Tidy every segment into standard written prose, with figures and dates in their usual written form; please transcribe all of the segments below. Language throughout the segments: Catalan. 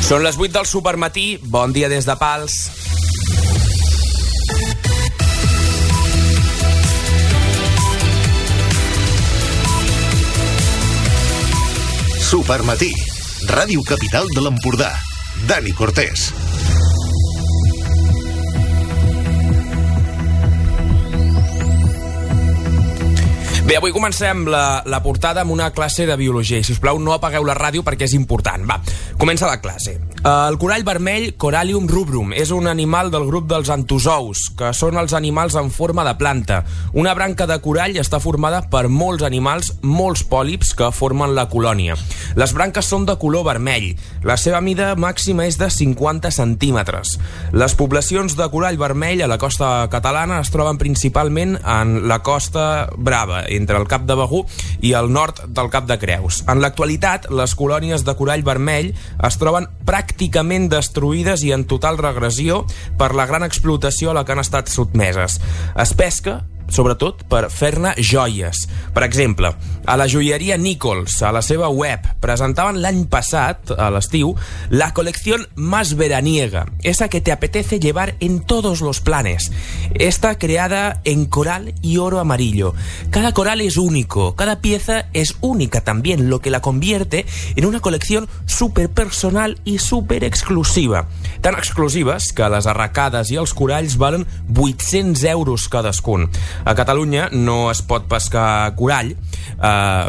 Són les 8 del supermatí, bon dia des de Pals. Supermatí, Ràdio Capital de l'Empordà. Dani Cortés. Bé, avui comencem la portada amb una classe de biologia. I, si us plau, no apagueu la ràdio perquè és important. Va, comença la classe. El corall vermell, Corallium rubrum, és un animal del grup dels antozous, que són els animals en forma de planta. Una branca de corall està formada per molts animals, molts pòlips que formen la colònia. Les branques són de color vermell. La seva mida màxima és de 50 centímetres. Les poblacions de corall vermell a la costa catalana es troben principalment en la Costa Brava, entre el Cap de Begur i el nord del Cap de Creus. En l'actualitat, les colònies de corall vermell es troben pràcticament destruïdes i en total regressió per la gran explotació a la que han estat sotmeses. Es pesca sobretot per fer-ne joies. Per exemple, a la joieria Nichols, a la seva web, presentaven l'any passat, a l'estiu, la colección más veraniega, esa que te apetece llevar en todos los planes. Esta creada en coral y oro amarillo. Cada coral es único, cada pieza es única también, lo que la convierte en una colección súper personal y súper exclusiva. Tan exclusives que les arracades i els coralls valen 800 euros cadascun. A Catalunya no es pot pescar corall a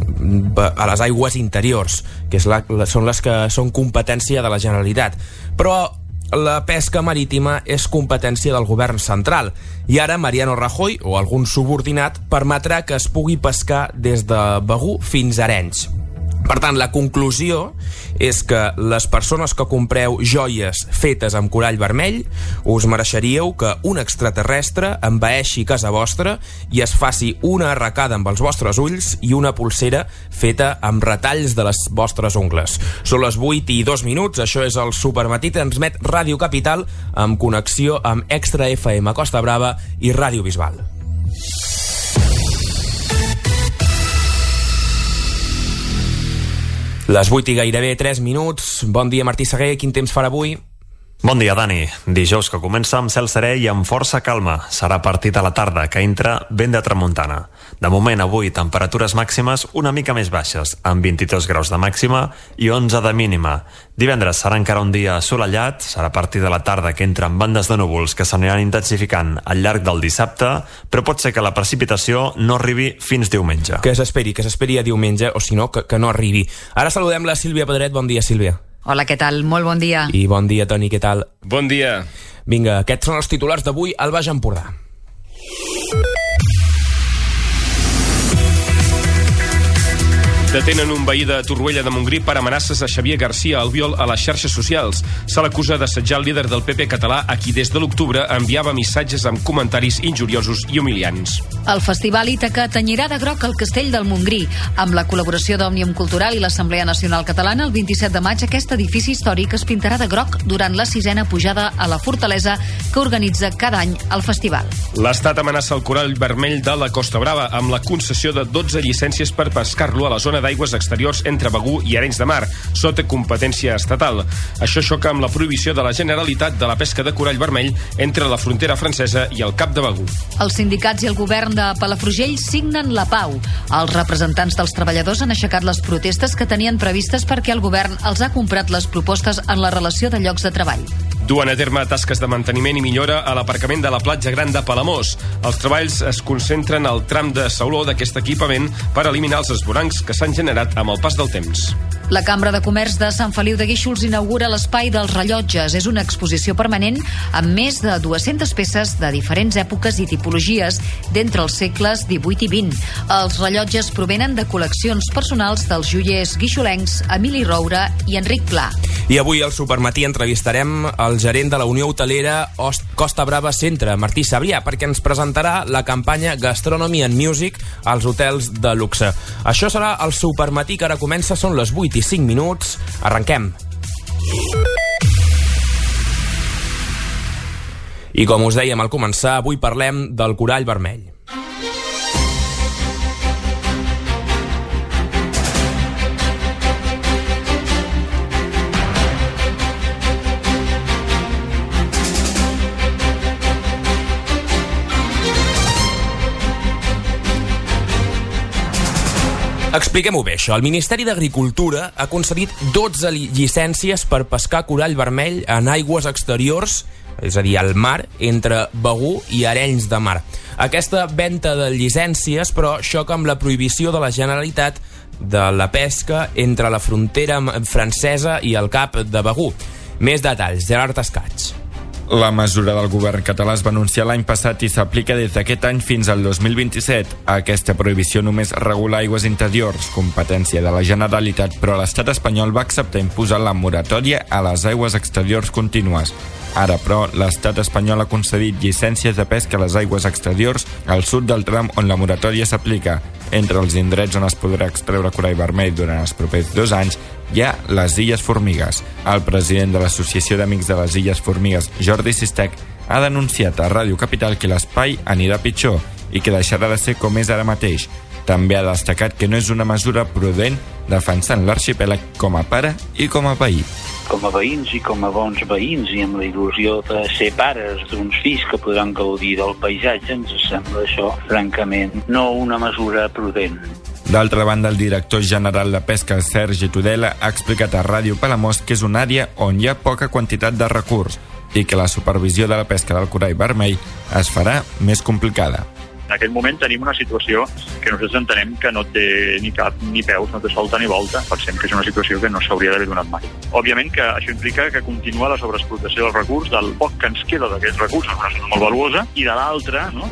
les aigües interiors, que són les que són competència de la Generalitat. Però la pesca marítima és competència del govern central i ara Mariano Rajoy o algun subordinat permetrà que es pugui pescar des de Begur fins a Arenys. Per tant, la conclusió és que les persones que compreu joies fetes amb corall vermell us mereixeríeu que un extraterrestre envaeixi casa vostra i es faci una arracada amb els vostres ulls i una pulsera feta amb retalls de les vostres ungles. Són les 8 i 2 minuts, això és el Supermatí, transmet Ràdio Capital amb connexió amb Extra FM Costa Brava i Ràdio Bisbal. Les 8 i gairebé 3 minuts. Bon dia, Martí Seguer. Quin temps farà avui? Bon dia, Dani. Dijous que comença amb cel serè i amb força calma. Serà a partir de la tarda, que entra vent de tramuntana. De moment, avui, temperatures màximes una mica més baixes, amb 22 graus de màxima i 11 de mínima. Divendres serà encara un dia assolellat, serà a partir de la tarda que entra amb bandes de núvols que s'aniran intensificant al llarg del dissabte, però pot ser que la precipitació no arribi fins diumenge. Que s'esperi a diumenge, o si no, que no arribi. Ara saludem la Sílvia Pedret. Bon dia, Sílvia. Hola, què tal? Molt bon dia. I bon dia, Toni, què tal? Bon dia. Vinga, aquests són els titulars d'avui al Baix Empordà. Detenen un veí de Torroella de Montgrí per amenaces a Xavier García Albiol a les xarxes socials. Se l'acusa d'assetjar el líder del PP català a qui des de l'octubre enviava missatges amb comentaris injuriosos i humiliants. El Festival Ítaca tenyirà de groc el Castell del Montgrí. Amb la col·laboració d'Òmnium Cultural i l'Assemblea Nacional Catalana, el 27 de maig aquest edifici històric es pintarà de groc durant la 6ª pujada a la fortalesa que organitza cada any el festival. L'Estat amenaça el corall vermell de la Costa Brava amb la concessió de 12 llicències per pescar-lo a la zona d'aigües exteriors entre Begur i Arenys de Mar, sota competència estatal. Això xoca amb la prohibició de la Generalitat de la pesca de corall vermell entre la frontera francesa i el Cap de Begur. Els sindicats i el govern de Palafrugell signen la pau. Els representants dels treballadors han aixecat les protestes que tenien previstes perquè el govern els ha comprat les propostes en la relació de llocs de treball. Duen a terme tasques de manteniment i millora a l'aparcament de la platja Gran de Palamós. Els treballs es concentren al tram de sauló d'aquest equipament per eliminar els esvorancs que s'han generat amb el pas del temps. La Cambra de Comerç de Sant Feliu de Guíxols inaugura l'Espai dels Rellotges. És una exposició permanent amb més de 200 peces de diferents èpoques i tipologies d'entre els segles XVIII i XX. Els rellotges provenen de col·leccions personals dels joiers guixolencs Emili Roura i Enric Pla. I avui al Supermatí entrevistarem el gerent de la Unió Hotelera Costa Brava Centre, Martí Sabrià, perquè ens presentarà la campanya Gastronomy and Music als hotels de luxe. Això serà el Supermatí, que ara comença, són les 8 i 5 minuts. Arrenquem. I com us dèiem al començar, avui parlem del corall vermell. Expliquem-ho bé, això. El Ministeri d'Agricultura ha concedit 12 llicències per pescar corall vermell en aigües exteriors, és a dir, al mar, entre Begur i Arenys de Mar. Aquesta venda de llicències, però, xoca amb la prohibició de la Generalitat de la pesca entre la frontera francesa i el Cap de Begur. Més detalls, Gerard Escaig. La mesura del govern català es va anunciar l'any passat i s'aplica des d'aquest any fins al 2027. Aquesta prohibició només regula aigües interiors, competència de la Generalitat, però l'estat espanyol va acceptar imposar la moratòria a les aigües exteriors contínues. Ara, però, l'estat espanyol ha concedit llicències de pesca a les aigües exteriors al sud del tram on la moratòria s'aplica. Entre els indrets on es podrà extreure corall vermell durant els propers 2 anys hi ha les Illes Formigues. El president de l'Associació d'Amics de les Illes Formigues, Jordi Sistech, ha denunciat a Ràdio Capital que l'espai anirà pitjor i que deixarà de ser com és ara mateix. També ha destacat que no és una mesura prudent, defensant l'arxipèlag com a pare i com a veí. Com a veïns i com a bons veïns i amb la il·lusió de ser pares d'uns fills que podran gaudir del paisatge, ens sembla això, francament, no una mesura prudent. D'altra banda, el director general de Pesca, Sergi Tudela, ha explicat a Ràdio Palamós que és una àrea on hi ha poca quantitat de recurs i que la supervisió de la pesca del corall vermell es farà més complicada. En aquest moment tenim una situació que nosaltres entenem que no té ni cap ni peus, no té solta ni volta. Pensem que és una situació que no s'hauria d'haver donat mai. Òbviament que això implica que continua la sobreexplotació del recurs, del poc que ens queda d'aquests recursos, una zona molt valuosa, i de l'altra, no?,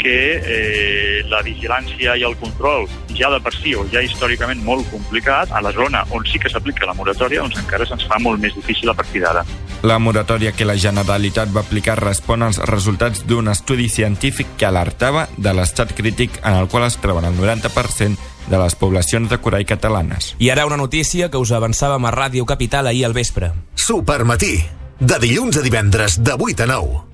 que la vigilància i el control ja de per si o ja històricament molt complicat, a la zona on sí que s'aplica la moratòria, doncs encara se'ns fa molt més difícil a partir d'ara. La moratòria que la Generalitat va aplicar respon als resultats d'un estudi científic que alertava de l'estat crític en el qual es troben el 90% de les poblacions de corall catalanes. I ara una notícia que us avançàvem a Ràdio Capital ahir al vespre. Supermatí, de dilluns a divendres, de 8 a 9.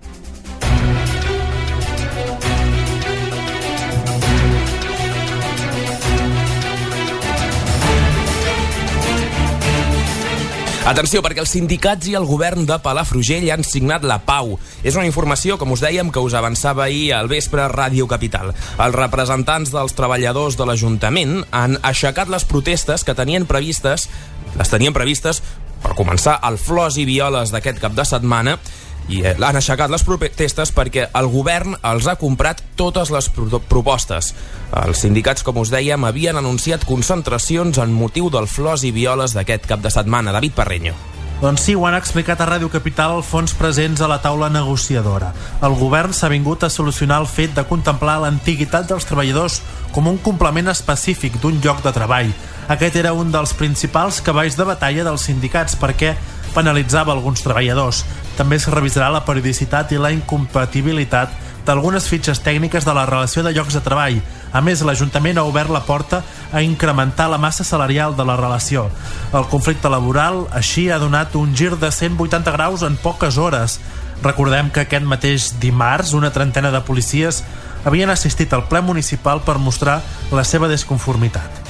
Atenció, perquè els sindicats i el govern de Palafrugell han signat la pau. És una informació, com us dèiem, que us avançava ahir al vespre a Ràdio Capital. Els representants dels treballadors de l'Ajuntament han aixecat les protestes que tenien previstes per començar el Flors i Violes d'aquest cap de setmana, i han aixecat les protestes perquè el govern els ha comprat totes les propostes. Els sindicats, com us dèiem, havien anunciat concentracions en motiu del Flors i Violes d'aquest cap de setmana. David Parreño. Doncs sí, ho han explicat a Ràdio Capital els fons presents a la taula negociadora. El govern s'ha vingut a solucionar el fet de contemplar l'antiguitat dels treballadors com un complement específic d'un lloc de treball. Aquest era un dels principals cavalls de batalla dels sindicats perquè penalitzava alguns treballadors. També es revisarà la periodicitat i la incompatibilitat d'algunes fitxes tècniques de la relació de llocs de treball. A més, l'Ajuntament ha obert la porta a incrementar la massa salarial de la relació. El conflicte laboral, així, ha donat un gir de 180 graus en poques hores. Recordem que aquest mateix dimarts una trentena de policies havien assistit al ple municipal per mostrar la seva desconformitat.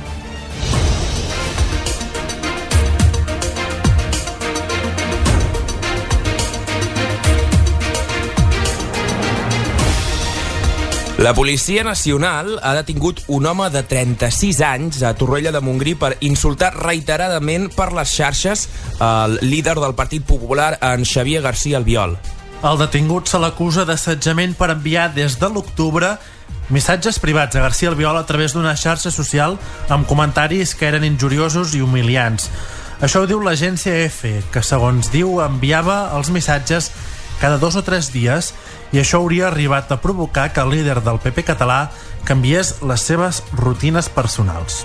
La Policia Nacional ha detingut un home de 36 anys a Torroella de Montgrí per insultar reiteradament per les xarxes el líder del Partit Popular, en Xavier García Albiol. El detingut se l'acusa d'assetjament per enviar des de l'octubre missatges privats a García Albiol a través d'una xarxa social amb comentaris que eren injuriosos i humiliants. Això ho diu l'agència EFE, que segons diu enviava els missatges cada 2 o 3 dies, i això hauria arribat a provocar que el líder del PP català canviés les seves rutines personals.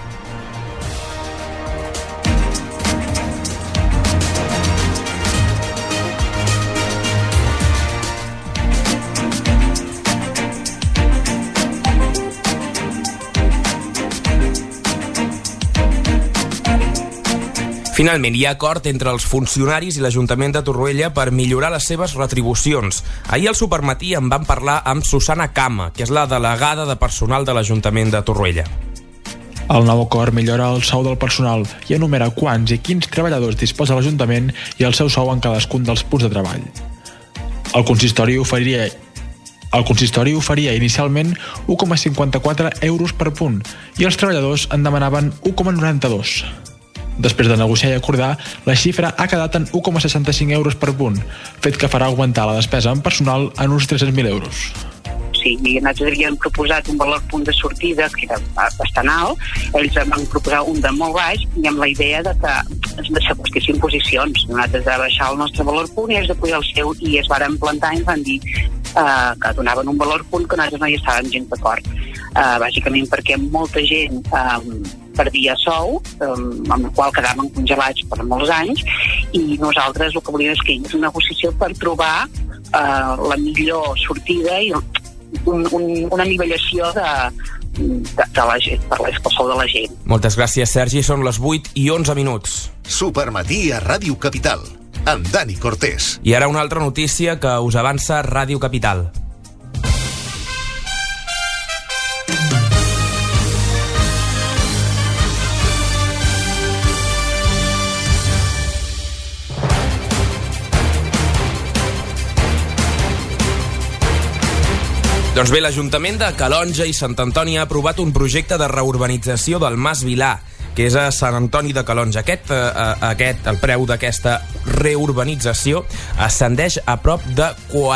Finalment, hi ha acord entre els funcionaris i l'Ajuntament de Torroella per millorar les seves retribucions. Ahir al Supermatí en van parlar amb Susana Cama, que és la delegada de personal de l'Ajuntament de Torroella. El nou acord millora el sou del personal i enumera quants i quins treballadors disposa l'Ajuntament i el seu sou en cadascun dels punts de treball. El consistori oferiria El consistori oferia inicialment 1,54 euros per punt i els treballadors en demanaven 1,92. Després de negociar i acordar, la xifra ha quedat en 1,65 euros per punt, fet que farà augmentar la despesa en personal en uns 300.000 euros. Sí, nosaltres havíem proposat un valor punt de sortida que era bastant alt, ells van proposar un de molt baix i amb la idea de que s'acostissin posicions. Nosaltres de baixar el nostre valor punt i ells de pujar el seu, i es varen plantar i ens van dir que donaven un valor punt que nosaltres no hi estàvem gens d'acord. Bàsicament perquè molta gent perdia sou, amb el qual quedaven congelats per molts anys, i nosaltres el que volíem és que hi hagués una negociació per trobar la millor sortida i una nivellació de la gent, per el sou de la gent. Moltes gràcies, Sergi. Són les 8:11. Supermatí a Ràdio Capital, amb Dani Cortés. I ara una altra notícia que us avança Ràdio Capital. Doncs bé, l'Ajuntament de Calonge i Sant Antoni ha aprovat un projecte de reurbanització del Mas Vilà, que és a Sant Antoni de Calonge. El preu d'aquesta reurbanització ascendeix a prop de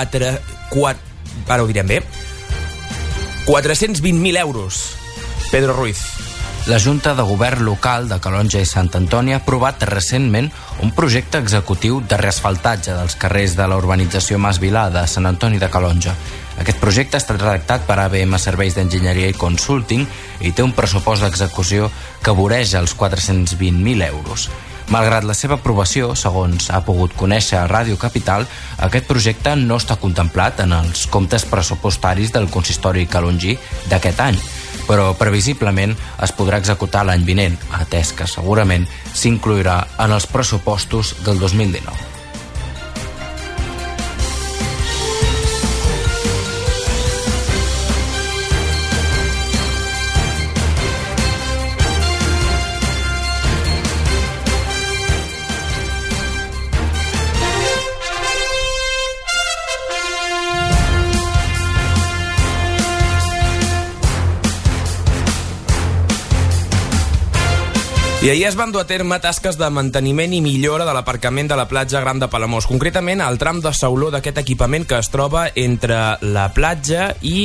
420.000 euros. Pedro Ruiz. La Junta de Govern Local de Calonge i Sant Antoni ha aprovat recentment un projecte executiu de reasfaltatge dels carrers de la urbanització Mas Vilà de Sant Antoni de Calonge. Aquest projecte ha estat redactat per ABM Serveis d'Enginyeria i Consulting i té un pressupost d'execució que voreja els 420.000 euros. Malgrat la seva aprovació, segons ha pogut conèixer a Ràdio Capital, aquest projecte no està contemplat en els comptes pressupostaris del consistori calongí d'aquest any, però previsiblement es podrà executar l'any vinent, atès que segurament s'inclourà en els pressupostos del 2019. I ahir es van dur a terme tasques de manteniment i millora de l'aparcament de la platja Gran de Palamós, concretament al tram de sauló d'aquest equipament que es troba entre la platja i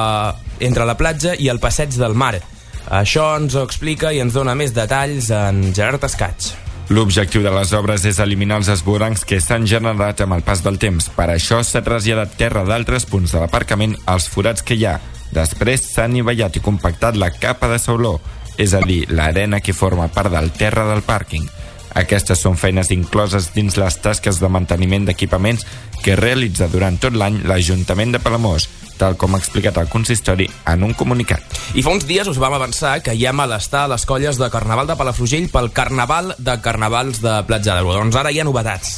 el passeig del mar. Això ens ho explica i ens dona més detalls en Gerard Escaig. L'objectiu de les obres és eliminar els esvorancs que s'han generat amb el pas del temps. Per això s'ha traslladat terra d'altres punts de l'aparcament als forats que hi ha. Després s'ha anivellat i compactat la capa de sauló, és a dir, l'arena que forma part del terra del pàrquing. Aquestes són feines incloses dins les tasques de manteniment d'equipaments que realitza durant tot l'any l'Ajuntament de Palamós, tal com ha explicat el consistori en un comunicat. I fa uns dies us vam avançar que hi ha malestar a les colles de Carnaval de Palafrugell pel Carnaval de Carnavals de Platja d'Aro. Doncs ara hi ha novetats.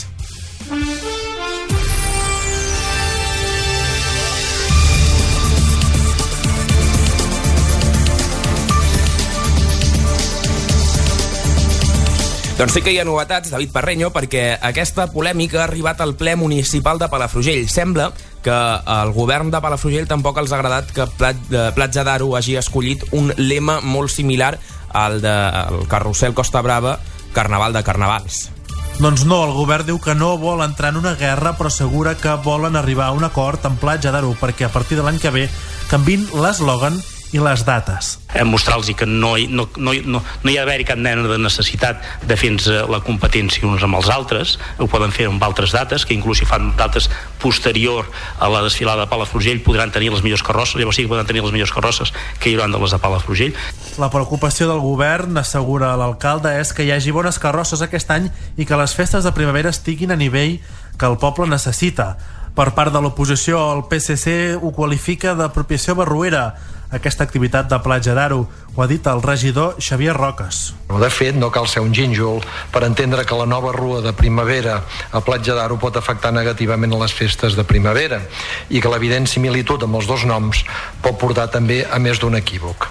Doncs sí que hi ha novetats, David Parreño, perquè aquesta polèmica ha arribat al ple municipal de Palafrugell. Sembla que el govern de Palafrugell tampoc els ha agradat que Platja d'Aro hagi escollit un lema molt similar al del Carrusel Costa Brava, Carnaval de Carnavals. Doncs no, el govern diu que no vol entrar en una guerra, però assegura que volen arribar a un acord amb Platja d'Aro perquè a partir de l'any que ve canviïn l'eslògan i les dates. Mostrar-los que no hi ha d'haver cap mena de necessitat de fer-nos la competència uns amb els altres. Ho poden fer amb altres dates, que inclús si fan dates posterior a la desfilada de Palafrugell podran tenir les millors carrosses, llavors sí que poden tenir les millors carrosses que hi hauran de les de Palafrugell. La preocupació del govern, assegura l'alcalde, és que hi hagi bones carrosses aquest any i que les festes de primavera estiguin a nivell que el poble necessita. Per part de l'oposició, el PSC ho qualifica d'apropiació barroera, aquesta activitat de Platja d'Aro. Ho ha dit el regidor Xavier Roques. De fet, no cal ser un gínjol per entendre que la nova rua de primavera a Platja d'Aro pot afectar negativament a les festes de primavera i que l'evident similitud amb els dos noms pot portar també a més d'un equívoc.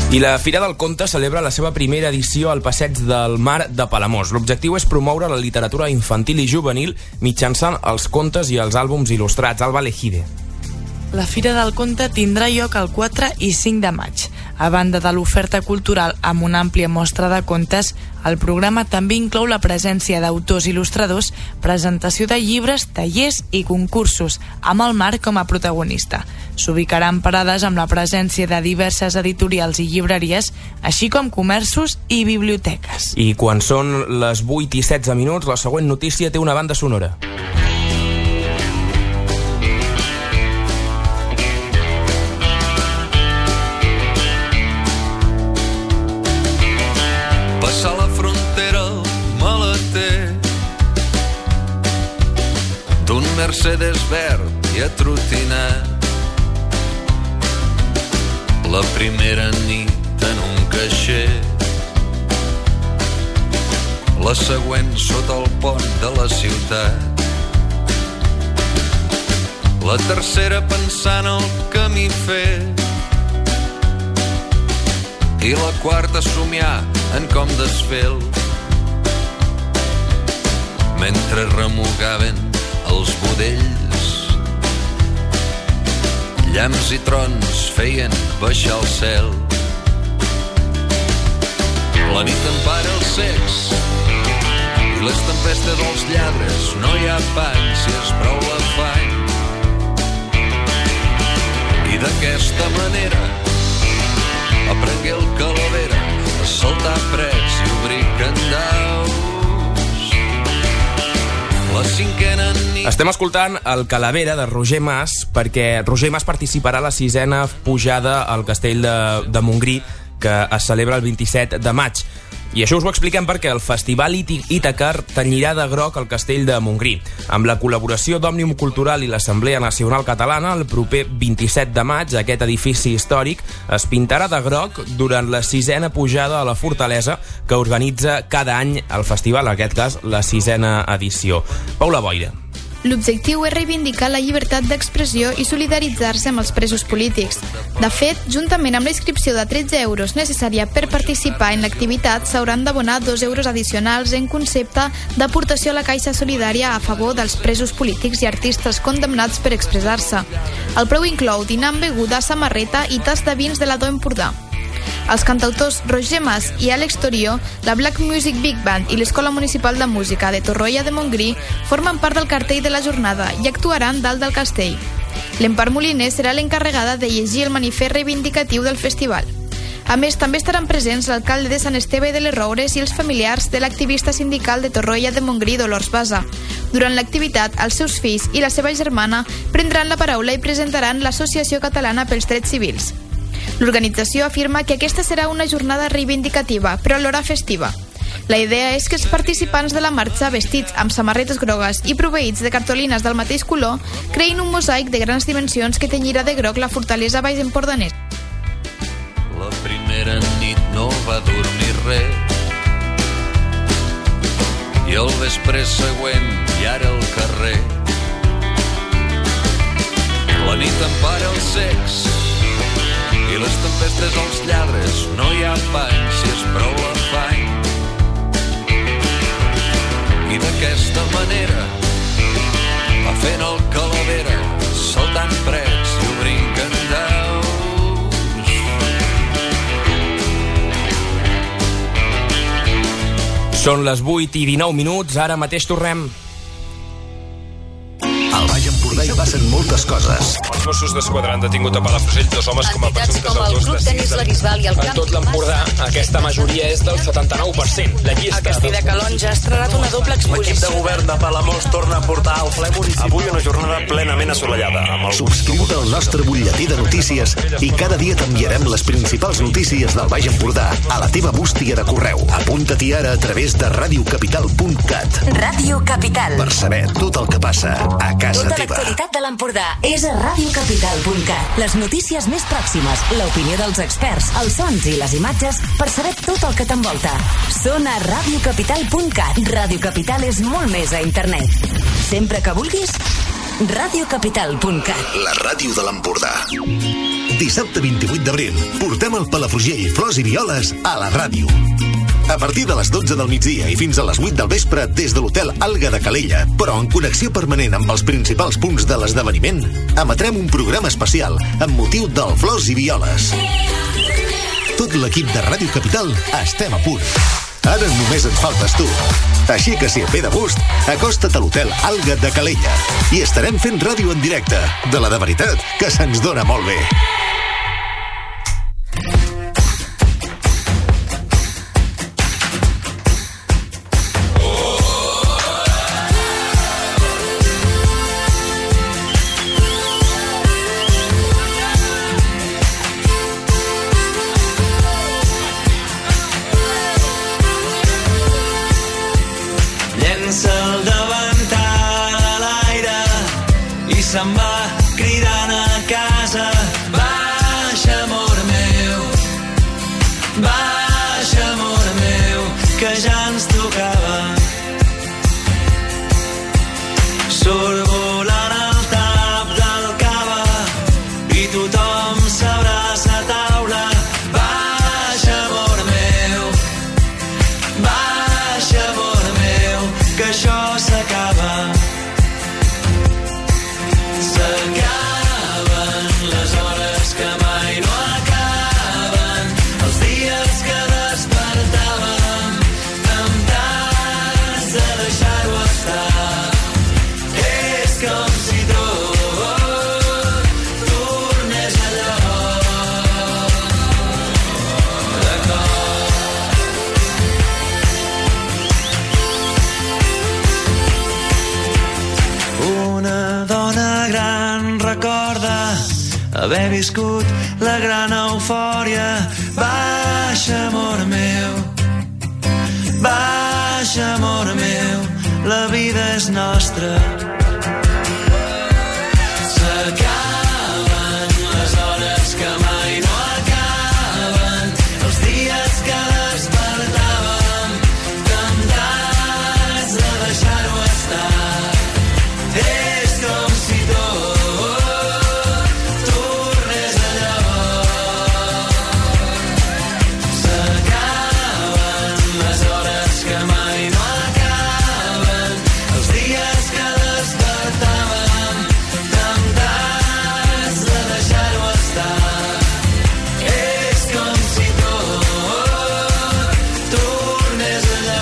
I la Fira del Conte celebra la seva primera edició al Passeig del Mar de Palamós. L'objectiu és promoure la literatura infantil i juvenil mitjançant els contes i els àlbums il·lustrats. Alba Lejide. La Fira del Conte tindrà lloc el 4 i 5 de maig. A banda de l'oferta cultural amb una àmplia mostra de contes, el programa també inclou la presència d'autors il·lustradors, presentació de llibres, tallers i concursos, amb el mar com a protagonista. S'ubicaran parades amb la presència de diverses editorials i llibreries, així com comerços i biblioteques. I quan són les 8 i 16 minuts, la següent notícia té una banda sonora. Passar la frontera al maleter d'un Mercedes verd i atrotinat. La primera nit en un caixer, la següent sota el pont de la ciutat, la tercera pensant el camí fet i la quarta somiar en com desfer mentre remugaven els budells. Llamps i trons feien baixar el cel. La nit empara els cecs i les tempestes als lladres. No hi ha pan si és prou l'afany. I d'aquesta manera aprengué el Calavera a saltar prets i obrir candaus. La cinquena nit... Estem escoltant el Calavera de Roger Mas perquè Roger Mas participarà a la 6ª pujada al castell de Montgrí que es celebra el 27 de maig. I això us ho expliquem perquè el Festival Ítaca tenyirà de groc el castell de Montgrí. Amb la col·laboració d'Òmnium Cultural i l'Assemblea Nacional Catalana, el proper 27 de maig aquest edifici històric es pintarà de groc durant la 6ª pujada a la fortalesa que organitza cada any el festival, en aquest cas la 6ª edició. Paula Boira. L'objectiu és reivindicar la llibertat d'expressió i solidaritzar-se amb els presos polítics. De fet, juntament amb la inscripció de 13 euros necessària per participar en l'activitat, s'hauran d'abonar 2 euros addicionals en concepte d'aportació a la Caixa Solidària a favor dels presos polítics i artistes condemnats per expressar-se. El preu inclou dinar amb beguda, samarreta i tas de vins de l'Ado Empordà. Els cantautors Roger Mas i Àlex Torio, la Black Music Big Band i l'Escola Municipal de Música de Torroella de Montgrí formen part del cartell de la jornada i actuaran dalt del castell. L'Empar Moliner serà l'encarregada de llegir el manifest reivindicatiu del festival. A més, també estaran presents l'alcalde de Sant Esteve de les Roures i els familiars de l'activista sindical de Torroella de Montgrí, Dolors Basa. Durant l'activitat, els seus fills i la seva germana prendran la paraula i presentaran l'Associació Catalana pels Drets Civils. L'organització afirma que aquesta serà una jornada reivindicativa, però alhora festiva. La idea és que els participants de la marxa, vestits amb samarretes grogues i proveïts de cartolines del mateix color, creïn un mosaic de grans dimensions que tenyirà de groc la fortalesa baix-empordanesa. La primera nit no va dormir res i el vespre següent ja era al carrer. La nit empara els cecs i les tempestes als lladres. No hi ha pany si és prou l'afany. I d'aquesta manera va fent el Calavera, saltant prets i obrint candaus. Són les 8 i 19 minuts, ara mateix tornem. Al Baix Empordà hi passen moltes coses. Els Mossos d'Esquadra han detingut a Palafrugell 2 homes com a presumptes autors de 6 delictes. En tot l'Empordà, aquesta majoria és del 79%. La llista... El Castell de Calonge ha estrenat una doble exposició. L'equip de govern de Palamós torna a portar al ple municipal. Avui una jornada plenament assolellada. Subscriu-te al nostre butlletí de notícies i cada dia t'enviarem les principals notícies del Baix Empordà a la teva bústia de correu. Apunta-t'hi ara a través de radiocapital.cat. Ràdio Capital. Per saber tot el que passa a casa tota teva. L'actualitat de l'Empordà és a radiocapital.cat. Les notícies més pròximes, l'opinió dels experts, els sons i les imatges per saber tot el que t'envolta. Són a radiocapital.cat. Ràdio Capital és molt més a internet. Sempre que vulguis, radiocapital.cat. La ràdio de l'Empordà. Dissabte 28 d'abril, portem el Palafrugell, flors i violes a la ràdio. A partir de les 12 del migdia i fins a les 8 del vespre des de l'hotel Alga de Calella, però en connexió permanent amb els principals punts de l'esdeveniment, emetrem un programa especial amb motiu del Flors i Violes. Tot l'equip de Ràdio Capital estem a punt. Ara només ens faltes tu. Així que si et ve de gust, acosta't a l'hotel Alga de Calella i estarem fent ràdio en directe, de la de veritat, que se'ns dona molt bé. Se'n va cridant a casa. Baixa, amor meu, baixa, amor meu, que ja ens tocava. Surt volant el tap del cava i tothom s'abraça a taula. Baixa, amor meu, baixa, amor meu, que això s'acaba. S'acaben les hores que mai no acaben, els dies que despertàvem temptats de deixar-ho estar. És com si tot tornés allò de cor. Una dona gran recorda haver viscut la gran eufòria. Baixa, amor meu, baixa, amor meu, la vida és nostra. S'acaben les hores que mai no acaben, els dies que despertàvem temptats de deixar-ho estar. És com si tot tornés allò. S'acaben les hores que mai no acaben, els dies que despertàvem temptats de deixar-ho estar. És com si tot tornés allò.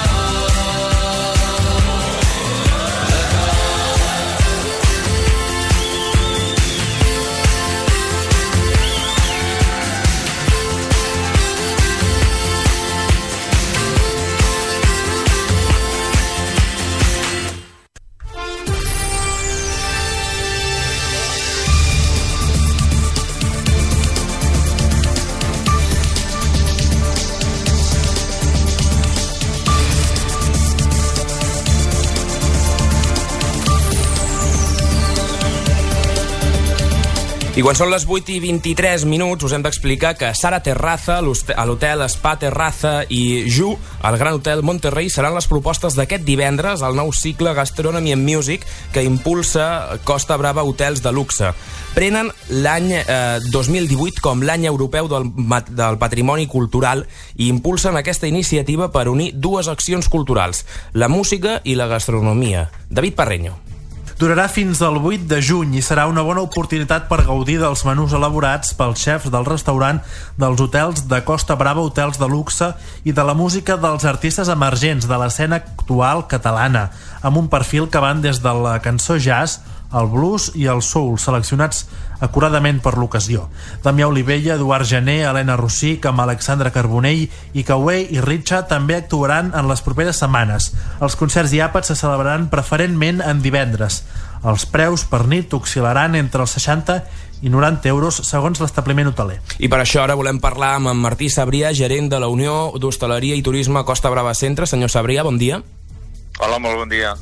I quan són les 8:23 us hem d'explicar que Sara Terraza, a l'hotel Spa Terraza i Ju, al Gran Hotel Monterrey, seran les propostes d'aquest divendres al nou cicle Gastronomy and Music que impulsa Costa Brava Hotels de Luxe. Prenen l'any 2018 com l'any europeu del patrimoni cultural i impulsen aquesta iniciativa per unir dues accions culturals, la música i la gastronomia. David Parreño. Durarà fins al 8 de juny i serà una bona oportunitat per gaudir dels menús elaborats pels xefs del restaurant, dels hotels de Costa Brava, hotels de luxe i de la música dels artistes emergents de l'escena actual catalana, amb un perfil que van des de la cançó jazz, el blues i el soul, seleccionats acuradament per l'ocasió. Damià Olivella, Eduard Gené, Helena Rossich, amb Alexandra Carbonell i Kauei i Richa també actuaran en les properes setmanes. Els concerts i àpats se celebraran preferentment en divendres. Els preus per nit oscil·laran entre els 60 i 90 euros segons l'establiment hoteler. I per això ara volem parlar amb en Martí Sabrià, gerent de la Unió d'Hostaleria i Turisme Costa Brava Centre. Senyor Sabrià, bon dia. Hola, molt bon dia.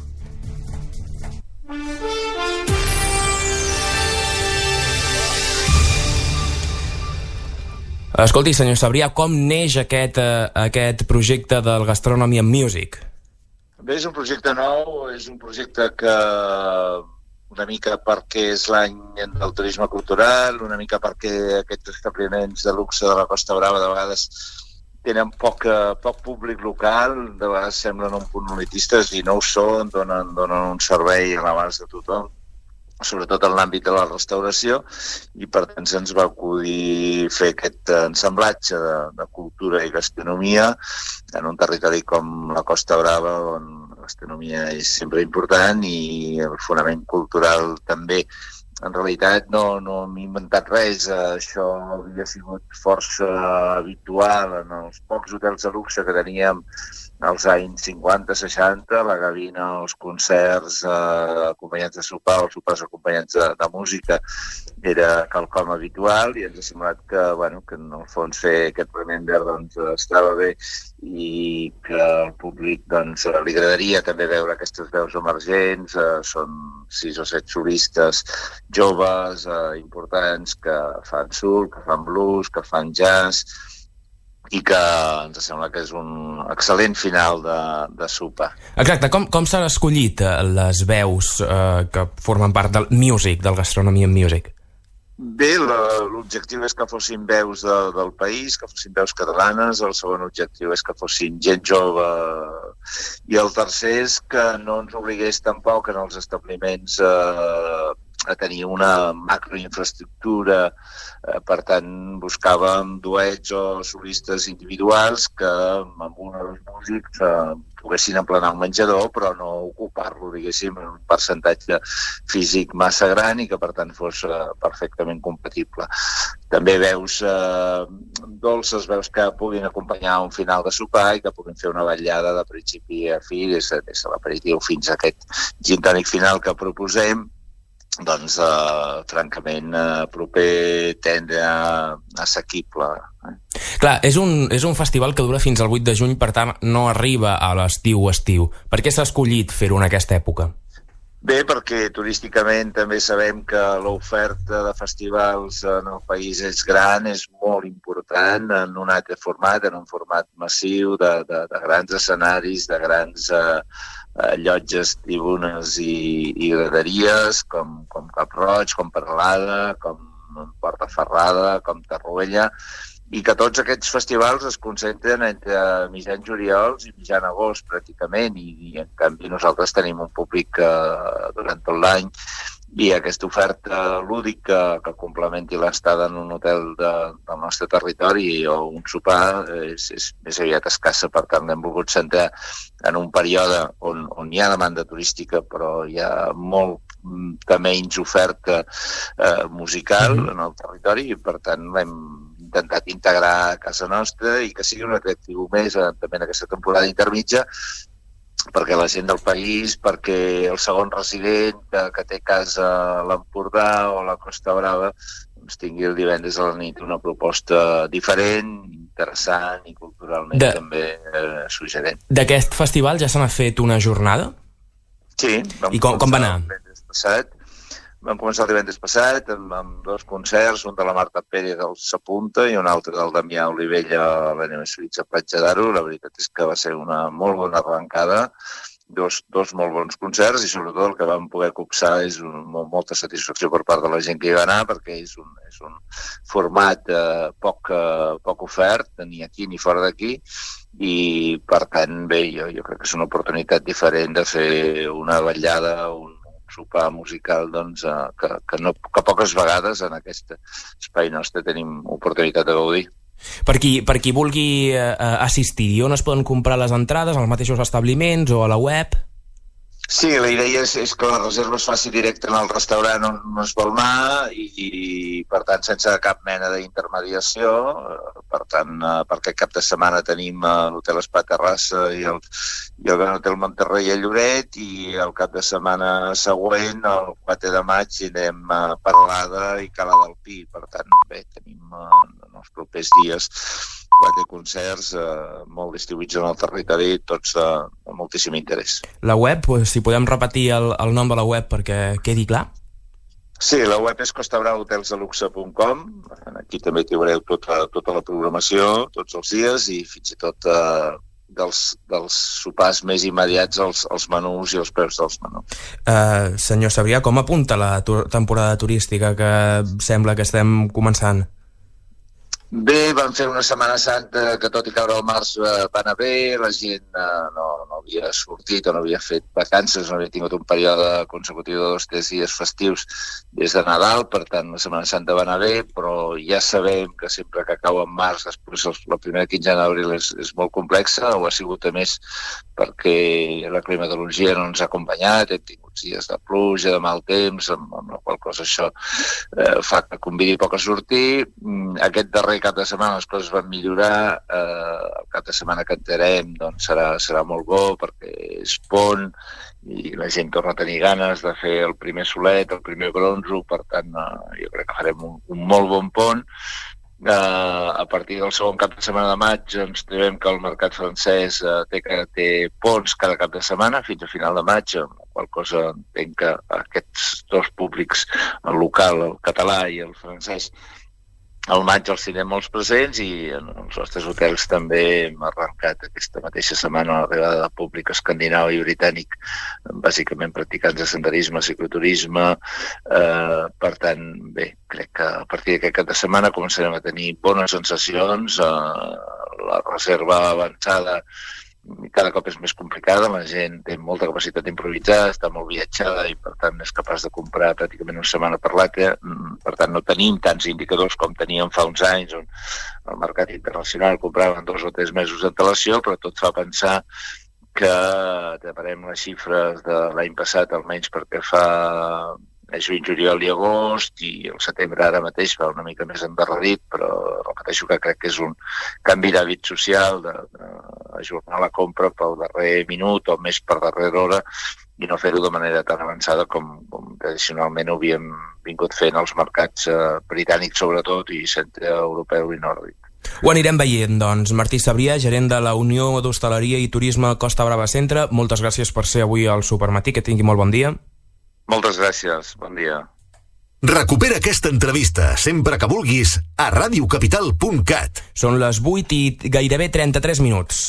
Escolti, senyor Sabrià, com neix aquest projecte del Gastronomy and Music? Bé, és un projecte nou, és un projecte que una mica perquè és l'any del turisme cultural, una mica perquè aquests establiments de luxe de la Costa Brava de vegades tenen poc públic local, de vegades semblen un punt elitistes i no ho són, donen un servei a l'abast de tothom, sobretot en l'àmbit de la restauració, i per tant se'ns va acudir fer aquest ensamblatge de cultura i gastronomia en un territori com la Costa Brava, on la gastronomia és sempre important i el fonament cultural també. En realitat no m'he inventat res, això havia sigut força habitual en els pocs hotels de luxe que teníem als anys 50-60, la gavina, els concerts acompanyats de sopar, els sopars acompanyats de música, era quelcom habitual i ens ha semblat que en el fons fer aquest remember estava bé i que al públic li agradaria també veure aquestes veus emergents. Són 6 o 7 solistes joves importants que fan soul, que fan blues, que fan jazz, i que ens sembla que és un excel·lent final de sopa. Exacte, com s'han escollit les veus que formen part del music, del Gastronomy and Music? Bé, l'objectiu és que fossin veus del país, que fossin veus catalanes, el segon objectiu és que fossin gent jove, i el tercer és que no ens obligués tampoc en els establiments a tenir una macroinfraestructura. Per tant, buscàvem duets o solistes individuals que amb un o dos músics poguessin emplenar el menjador, però no ocupar-lo, diguéssim, en un percentatge físic massa gran i que, per tant, fos perfectament compatible. També veus dolces, veus que puguin acompanyar un final de sopar i que puguin fer una vetllada de principi a fi, des de l'aperitiu fins a aquest gin tònic final que proposem, francament proper, tendre, assequible. Clar, és un festival que dura fins al 8 de juny, per tant no arriba a l'estiu. Per què s'ha escollit fer-ho en aquesta època? Bé, perquè turísticament també sabem que l'oferta de festivals en el país és gran, és molt important, en un altre format, en un format massiu de grans escenaris, de grans llotges, tribunes i graderies, com Cap Roig, com Peralada, com Portaferrada, com Tarruella, i que tots aquests festivals es concentren entre mitjan juliol i mitjan agost, pràcticament, i en canvi nosaltres tenim un públic durant tot l'any, i aquesta oferta lúdica que complementi l'estada en un hotel del nostre territori o un sopar és més aviat escassa. Per tant, l'hem volgut centrar en un període on hi ha demanda turística, però hi ha molta menys oferta musical en el territori, i per tant l'hem intentat integrar a casa nostra i que sigui un atractiu més també en aquesta temporada intermitja, perquè la gent del país, perquè el segon resident que té casa a l'Empordà o a la Costa Brava tingui el divendres a la nit una proposta diferent, interessant i culturalment també suggerent. D'aquest festival ja se n'ha fet una jornada? Sí. I com va anar? Vam començar el divendres passat amb 2 concerts, un de la Marta Pérez al Sapunta i un altre del Damià Olivella a l'Anemes Suïts a Platja d'Aro. La veritat és que va ser una molt bona arrencada, dos molt bons concerts, i sobretot el que vam poder copsar és molta satisfacció per part de la gent que hi va anar, perquè és un format poc ofert, ni aquí ni fora d'aquí, i per tant, bé, jo crec que és una oportunitat diferent de fer una vetllada, un sopar musical que poques vegades en aquest espai nostre tenim oportunitat de gaudir. Per qui vulgui assistir, on es poden comprar les entrades? Als mateixos establiments o a la web? Sí, la idea és que la reserva es faci directe en el restaurant on es vol anar i per tant, sense cap mena d'intermediació. Per tant, perquè cap de setmana tenim l'Hotel Spa Terrassa i el Gran Hotel Monterrey a Lloret, i el cap de setmana següent, el 4 de maig, anem a Peralada i Cala del Pi. Per tant, bé, tenim en els propers dies 4 concerts molt distribuïts en el territori, tots de moltíssim interès. La web, si podem repetir el nom de la web perquè quedi clar? Sí, la web és costabrahotelsdeluxe.com. Aquí també trobareu tota la programació, tots els dies, i fins i tot dels sopars més immediats als menús i els preus dels menús. Senyor Sabrià, com apunta la temporada turística que sembla que estem començant? Bé, vam fer una Setmana Santa que tot i caure al març va anar bé, la gent no havia sortit o no havia fet vacances, no havia tingut un període consecutiu de 2 o 3 dies festius des de Nadal, per tant la Setmana Santa va anar bé, però ja sabem que sempre que cau en març, després la primera quinzena d'abril és molt complexa, ho ha sigut a més perquè la climatologia no ens ha acompanyat, hem tingut dies de pluja, de mal temps, amb la qual cosa això fa que convidi poc a sortir. Aquest darrer cap de setmana les coses van millorar, el cap de setmana que entrarem doncs, serà molt bo perquè és pont i la gent torna a tenir ganes de fer el primer solet, el primer bronzo, per tant jo crec que farem un molt bon pont. A partir del segon cap de setmana de maig ens trobem que el mercat francès té ponts cada cap de setmana fins a final de maig, amb la qual cosa entenc que aquests 2 públics, el local, el català i el francès, al maig els tindrem molts presents i en els nostres hotels també hem arrencat aquesta mateixa setmana l'arribada de públic escandinau i britànic, bàsicament practicants de senderisme, cicloturisme. Per tant, bé, crec que a partir d'aquest cap de setmana començarem a tenir bones sensacions. La reserva avançada cada cop és més complicada, la gent té molta capacitat d'improvisar, està molt viatjada i per tant és capaç de comprar pràcticament una setmana per l'altra. Per tant no tenim tants indicadors com teníem fa uns anys on el mercat internacional compraven 2 o 3 mesos d'antelació, però tot fa pensar que taparem les xifres de l'any passat, almenys perquè fa juny, juliol i agost, i el setembre ara mateix va una mica més endarrerit, però repeteixo que crec que és un canvi d'hàbit social d'ajornar la compra pel darrer minut o més per darrera hora i no fer-ho de manera tan avançada com tradicionalment ho havíem vingut fent als mercats britànics sobretot i centre-europeu i nòrdic. Ho anirem veient, doncs. Martí Sabrià, gerent de la Unió d'Hostaleria i Turisme Costa Brava Centre, moltes gràcies per ser avui al Supermatí, que tingui molt bon dia. Moltes gràcies, bon dia. Recupera aquesta entrevista sempre que vulguis a radiocapital.cat. Són les 8 i gairebé 33 minuts.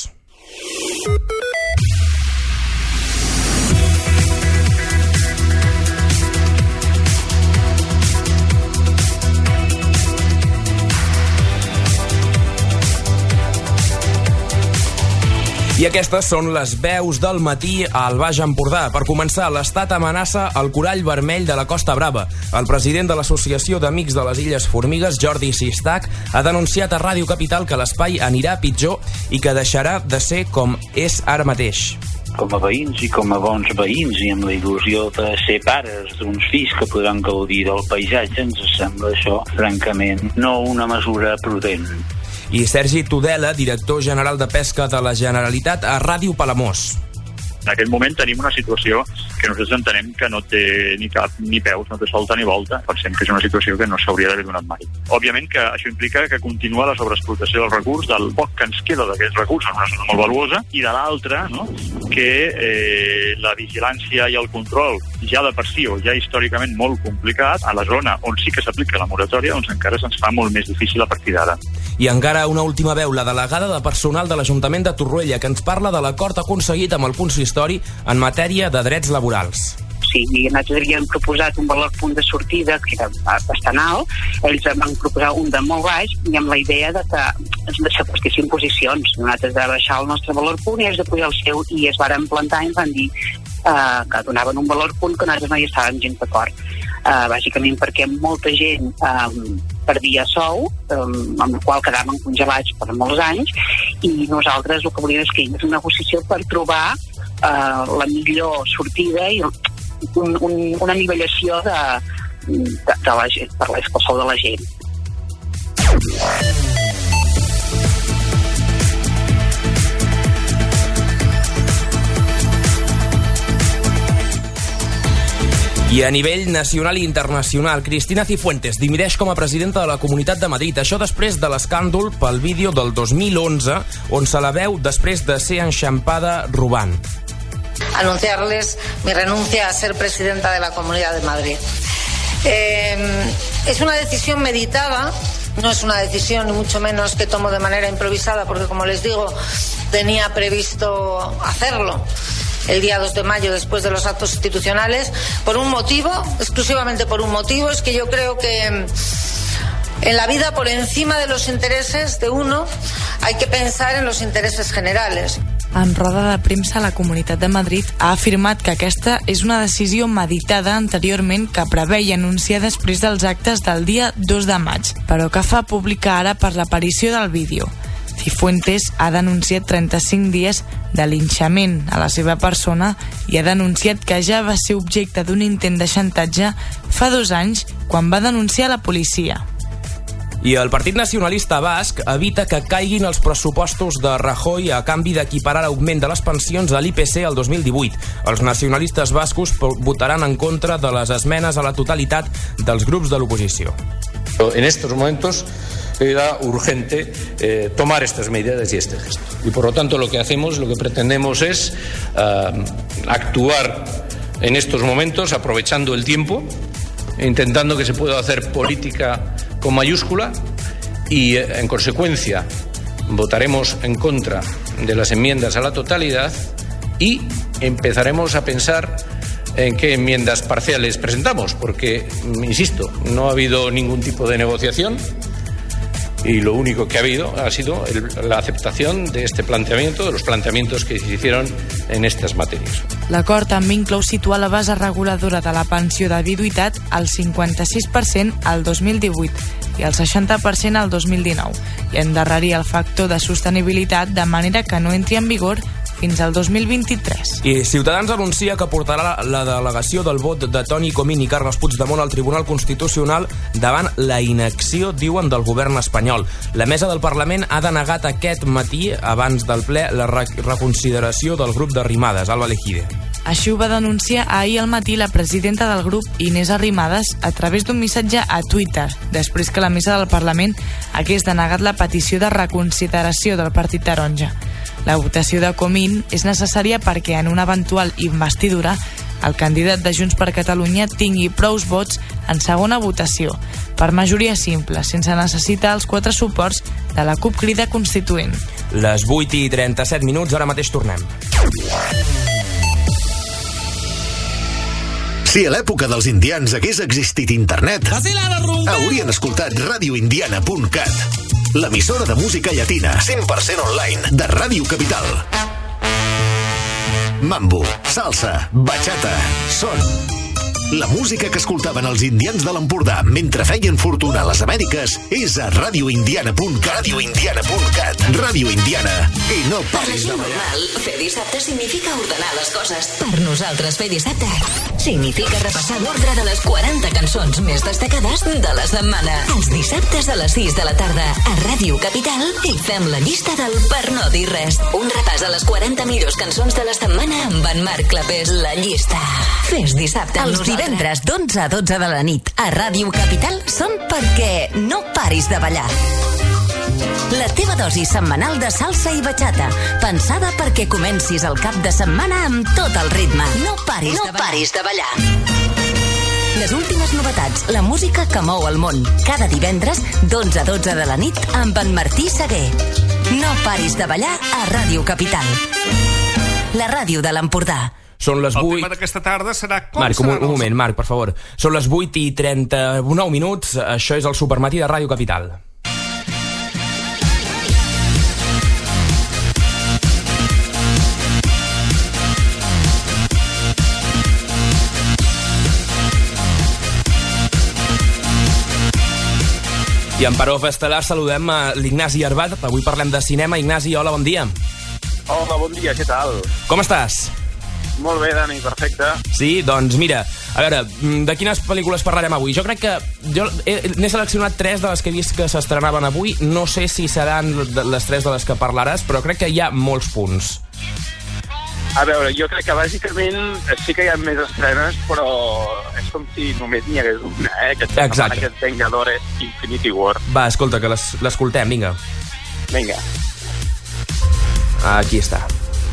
I aquestes són les veus del matí al Baix Empordà. Per començar, l'Estat amenaça el corall vermell de la Costa Brava. El president de l'Associació d'Amics de les Illes Formigues, Jordi Sistac, ha denunciat a Ràdio Capital que l'espai anirà pitjor i que deixarà de ser com és ara mateix. Com a veïns i com a bons veïns i amb la il·lusió de ser pares d'uns fills que podran gaudir del paisatge, ens sembla això, francament, no una mesura prudent. I Sergi Tudela, director general de Pesca de la Generalitat, a Ràdio Palamós. En aquest moment tenim una situació que nosaltres entenem que no té ni cap ni peus, no té solta ni volta. Pensem que és una situació que no s'hauria d'haver donat mai. Òbviament que això implica que continua la sobreexplotació del recurs, del poc que ens queda d'aquests recursos, en una zona molt valuosa, i de l'altra, no?, que la vigilància i el control ja de per si o ja històricament molt complicat, a la zona on sí que s'aplica la moratòria, doncs encara se'ns fa molt més difícil a partir d'ara. I encara una última veu, la delegada de personal de l'Ajuntament de Torroella, que ens parla de l'acord aconseguit amb el consistori en matèria de drets laborals. Sí, nosaltres havíem proposat un valor punt de sortida que era bastant alt, ells van proposar un de molt baix i amb la idea de que s'acostessin posicions. Nosaltres de baixar el nostre valor punt i ells de pujar el seu, i es varen plantar i ens van dir que donaven un valor punt que nosaltres no hi estàvem gens d'acord. Bàsicament perquè molta gent perdia sou, amb el qual quedaven congelats per molts anys, i nosaltres el que volíem és que hi hagués una negociació per trobar la millor sortida i una nivellació de la gent, per el sou de la gent. I a nivell nacional i internacional, Cristina Cifuentes dimiteix com a presidenta de la Comunitat de Madrid. Això després de l'escàndol pel vídeo del 2011, on se la veu després de ser enxampada robant. Anunciarles mi renuncia a ser presidenta de la Comunidad de Madrid. Es una decisión meditada, no es una decisión ni mucho menos que tomo de manera improvisada, porque como les digo, tenía previsto hacerlo el día 2 de mayo después de los actos institucionales, por un motivo, exclusivamente por un motivo, es que yo creo que en la vida, por encima de los intereses de uno, hay que pensar en los intereses generales. En roda de premsa, la Comunitat de Madrid ha afirmat que aquesta és una decisió meditada anteriorment que preveia anunciar després dels actes del dia 2 de maig, però que fa pública ara per l'aparició del vídeo. Cifuentes ha denunciat 35 dies de linxament a la seva persona i ha denunciat que ja va ser objecte d'un intent de xantatge fa 2 anys quan va denunciar a la policia. I el Partit Nacionalista Basc evita que caiguin els pressupostos de Rajoy a canvi d'equiparar l'augment de les pensions a l'IPC al 2018. Els nacionalistes bascos votaran en contra de les esmenes a la totalitat dels grups de l'oposició. En estos momentos era urgente tomar estas medidas y este gesto. Y por lo tanto lo que hacemos, lo que pretendemos es actuar en estos momentos aprovechando el tiempo, intentando que se pueda hacer política con mayúscula y en consecuencia votaremos en contra de las enmiendas a la totalidad y empezaremos a pensar en qué enmiendas parciales presentamos, porque, insisto, no ha habido ningún tipo de negociación y lo único que ha habido ha sido la aceptación de este planteamiento, de los planteamientos que se hicieron en estas materias. L'acord també inclou situar la base reguladora de la pensió de viduïtat al 56% al 2018 i al 60% al 2019 i endarrerir el factor de sostenibilitat de manera que no entri en vigor fins al 2023. I Ciutadans anuncia que portarà la delegació del vot de Toni Comín i Carles Puigdemont al Tribunal Constitucional davant la inacció, diuen, del govern espanyol. La mesa del Parlament ha denegat aquest matí, abans del ple, la reconsideració del grup d'Arrimades, Alba Lejide. Així ho va denunciar ahir al matí la presidenta del grup, Inés Arrimadas, a través d'un missatge a Twitter, després que la mesa del Parlament hagués denegat la petició de reconsideració del Partit Taronja. La votació de Comín és necessària perquè en una eventual investidura el candidat de Junts per Catalunya tingui prous vots en segona votació, per majoria simple, sense necessitar els 4 suports de la CUP Crida Constituent. Les 8:37, ara mateix tornem. Si a l'època dels indians hagués existit internet, haurien escoltat radioindiana.cat, l'emissora de música llatina 100% online de Ràdio Capital. Mambo, salsa, bachata, son. La música que escoltaven els indians de l'Empordà mentre feien fortuna a les Amèriques és a radioindiana.cat. radioindiana.cat. Ràdio Indiana. I no paris de ballar. Fer dissabte significa ordenar les coses. Per nosaltres fer dissabte significa repassar l'ordre de les 40 cançons més destacades de la setmana. Els dissabtes a les 6 de la tarda a Ràdio Capital i fem la llista del Per no dir res. Un repàs a les 40 millors cançons de la setmana amb en Marc Clapés, la llista. Fes dissabte amb nosaltres. Els divendres d'11 a 12 de la nit a Ràdio Capital són perquè no paris de ballar. La teva dosi setmanal de salsa i bachata, pensada perquè comencis el cap de setmana amb tot el ritme. No paris de ballar. Les últimes novetats, la música que mou el món. Cada divendres, d'11 a 12 de la nit, amb en Martí Seguer. No paris de ballar a Ràdio Capital. La ràdio de l'Empordà. Són les 8... El tema d'aquesta tarda serà com Marc, un moment, Marc, per favor. Són les 8:39. Això és el Supermatí de Ràdio Capital. I en Paró Estel·lar saludem a l'Ignasi Arbat. Avui parlem de cinema. Ignasi, hola, bon dia. Hola, bon dia, què tal? Com estàs? Molt bé, Dani, perfecte. Sí, doncs mira, a veure, de quines pel·lícules parlarem avui? Jo crec que n'he seleccionat 3 de les que he vist que s'estrenaven avui. No sé si seran les 3 de les que parlaràs, però crec que hi ha molts punts. A veure, jo crec que bàsicament sí que hi ha més estrenes, però és com si només n'hi hagués una, Exacte. Aquest Vengadores Infinity War. Va, escolta, que l'escoltem, vinga. Vinga. Aquí està.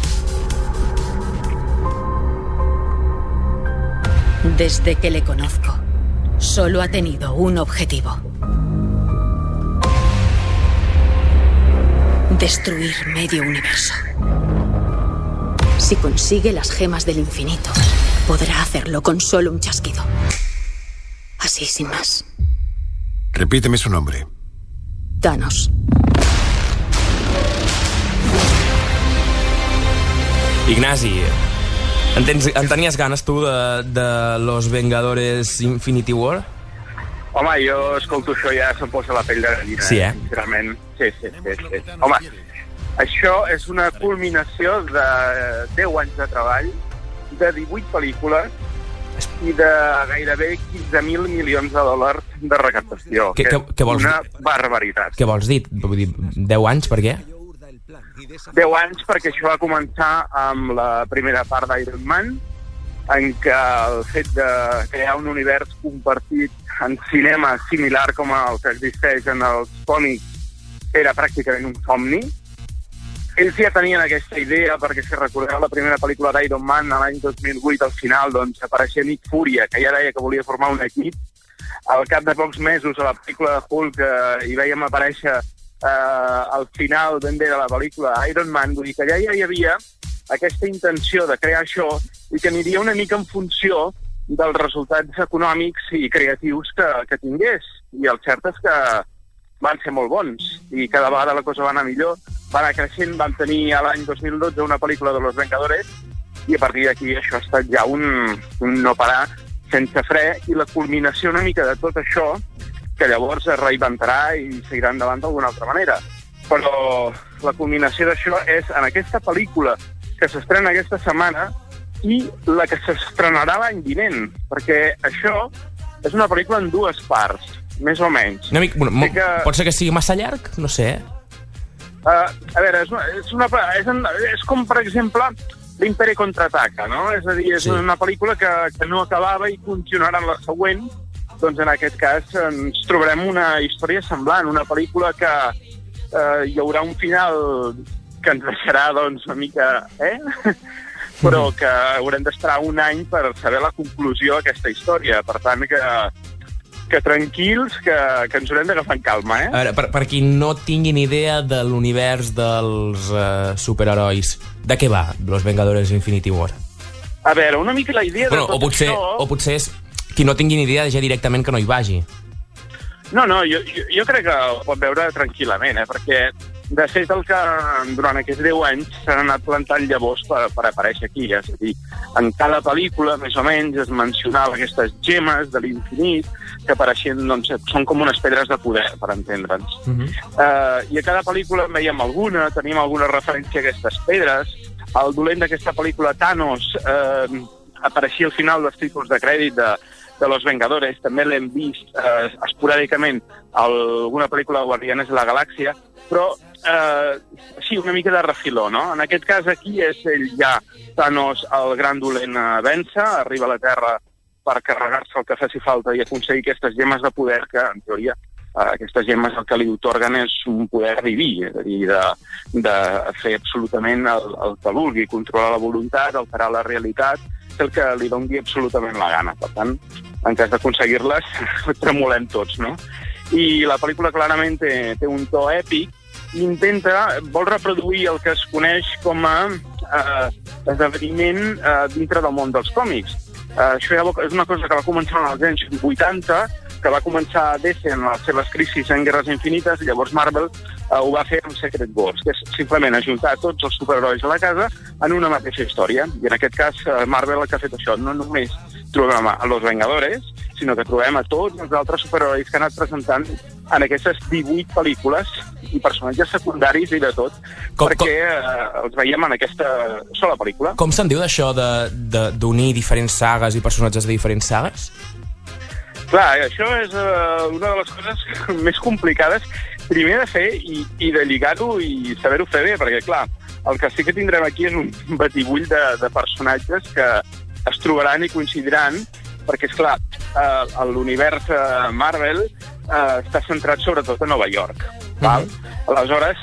Desde que le conozco, solo ha tenido un objetivo: destruir medio universo. Si consigue las gemas del infinito, podrá hacerlo con solo un chasquido. Así, sin más. Repíteme su nombre. Thanos. Ignasi, en tenies ganes tu de Los Vengadores Infinity War? Home, jo escolto això i ja se'm posa la pell de gallina. Sí, Sincerament, sí. Home, això és una culminació de 10 anys de treball, de 18 pel·lícules i de gairebé 15.000 milions de dòlars de recaptació. Què vols una barbaritat. Què vols dir? Vull dir, 10 anys, per què? 10 anys perquè això va començar amb la primera part d'Iron Man, en què el fet de crear un univers compartit en cinema similar com el que existeix en els còmics era pràcticament un somni. Ells ja tenien aquesta idea perquè, si recordeu la primera pel·lícula d'Iron Man l'any 2008, al final doncs, apareixia Nick Fury, que ja deia que volia formar un equip. Al cap de pocs mesos, a la pel·lícula de Hulk hi veiem aparèixer al final ben bé de la pel·lícula Iron Man, vull dir que ja hi havia aquesta intenció de crear això i que aniria una mica en funció dels resultats econòmics i creatius que tingués. I el cert és que van ser molt bons i cada vegada la cosa va anar millor, va anar creixent. Vam tenir a l'any 2012 una pel·lícula de Los Vengadores i a partir d'aquí això ha estat ja un no parar sense fre, i la culminació una mica de tot això que llavors es reinventarà i seguirà endavant d'alguna altra manera. Però la culminació d'això és en aquesta pel·lícula que s'estrena aquesta setmana i la que s'estrenarà l'any vinent, perquè això és una pel·lícula en 2 parts, més o menys. Pot ser que sigui massa llarg? No sé. A veure, és com, per exemple, l'Imperi contraataca, no? És a dir, és una pel·lícula que no acabava i continuarà en la següent. Doncs en aquest cas ens trobarem una història semblant, una pel·lícula que hi haurà un final que ens deixarà doncs una mica... però que haurem d'esperar un any per saber la conclusió d'aquesta història. Per tant, que tranquils, que ens haurem d'agafar en calma, A veure, per qui no tingui ni idea de l'univers dels superherois, de què va Los Vengadores Infinity War? A veure, una mica la idea de tot això... O potser és qui no tingui ni idea ja directament que no hi vagi. No, jo crec que ho pot veure tranquil·lament, perquè de fet el que durant aquests 10 anys s'han anat plantant llavors per aparèixer aquí. És a dir, en cada pel·lícula, més o menys, es mencionava aquestes gemes de l'infinit que apareixien, doncs, són com unes pedres de poder, per entendre'ns. I a cada pel·lícula en veiem alguna, tenim alguna referència a aquestes pedres. El dolent d'aquesta pel·lícula, Thanos, apareixia al final dels títols de crèdit de Los Vengadores. També l'hem vist esporàdicament a alguna pel·lícula de Guardianes de la Galàxia, però sí, una mica de refiló, no? En aquest cas aquí és ell ja, Thanos, el gran dolent vèncer, arriba a la Terra per carregar-se el que faci falta i aconseguir aquestes gemes de poder que, en teoria, aquestes gemes el que li otorguen és un poder diví, és a dir, de fer absolutament el que vulgui, controlar la voluntat, alterar la realitat, el que li doni absolutament la gana. Per tant, en cas d'aconseguir-les, tremolem tots, no? I la pel·lícula clarament té un to èpic i vol reproduir el que es coneix com a esdeveniment dintre del món dels còmics. Això és una cosa que va començar als anys 80, que va començar DC en les seves crisis en Guerres Infinites, i llavors Marvel ho va fer amb Secret Wars, que és simplement ajuntar tots els superherois a la casa en una mateixa història. I en aquest cas Marvel el que ha fet això, no només trobem a Los Vengadores, sinó que trobem a tots els altres superherois que han anat presentant en aquestes 18 pel·lícules i personatges secundaris i de tot, perquè els veiem en aquesta sola pel·lícula. Com se'n diu d'això d'unir diferents sagues i personatges de diferents sagues? Clar, això és una de les coses més complicades, primer de fer i de lligar-ho i saber-ho fer bé, perquè, clar, el que sí que tindrem aquí és un batibull de personatges que es trobaran i coincidiran, perquè, esclar, l'univers Marvel està centrat sobretot a Nova York. Val? Aleshores,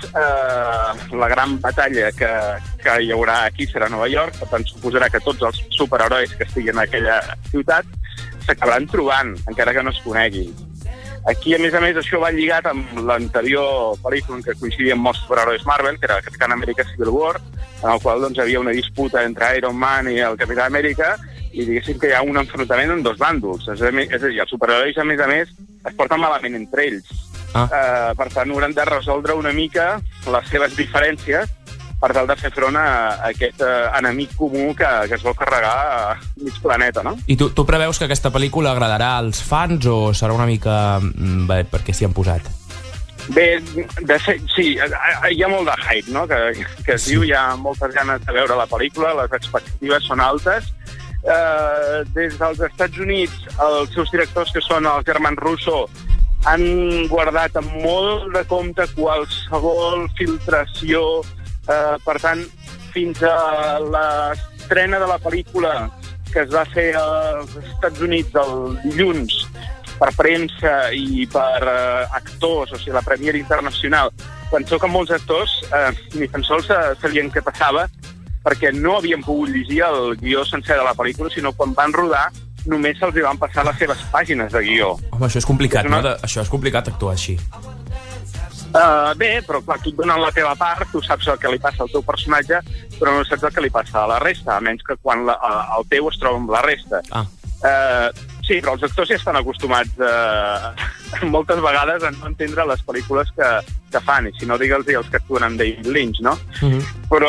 la gran batalla que hi haurà aquí serà a Nova York, per tant, suposarà que tots els superherois que estiguin en aquella ciutat s'acabaran trobant, encara que no es coneguin. Aquí, a més, això va lligat amb l'anterior pel·lícula en què coincidien molts superherois Marvel, que era Capitán Amèrica Civil War, en el qual doncs, havia una disputa entre Iron Man i el Capità Amèrica, i diguéssim que hi ha un enfrontament en dos bàndols. És a dir, els superherois, a més, es porten malament entre ells. Per tant, hauran de resoldre una mica les seves diferències per tal de fer front a aquest enemic comú que es vol carregar a mig planeta, no? I tu preveus que aquesta pel·lícula agradarà als fans o serà una mica perquè s'hi han posat? Bé, sí, hi ha molt de hype, no? Que es diu, hi ha moltes ganes de veure la pel·lícula, les expectatives són altes. Des dels Estats Units, els seus directors, que són els germans Russo, han guardat amb molt de compte qualsevol filtració. Per tant, fins a l'estrena de la pel·lícula que es va fer als Estats Units el dilluns per premsa i per actors, o sigui, la premiere internacional, penseu que molts actors ni tan sols sabien què passava perquè no havien pogut llegir el guió sencer de la pel·lícula, sinó quan van rodar només se'ls van passar les seves pàgines de guió. Home, això és complicat, no? Això és complicat actuar així. Bé, però clar, tu et donen la teva part, tu saps el que li passa al teu personatge, però no saps el que li passa a la resta, a menys que quan el teu es troba amb la resta. Sí, però els actors ja estan acostumats moltes vegades a no entendre les pel·lícules que fan, i si no, digue'ls els que actuen amb David Lynch, no? Però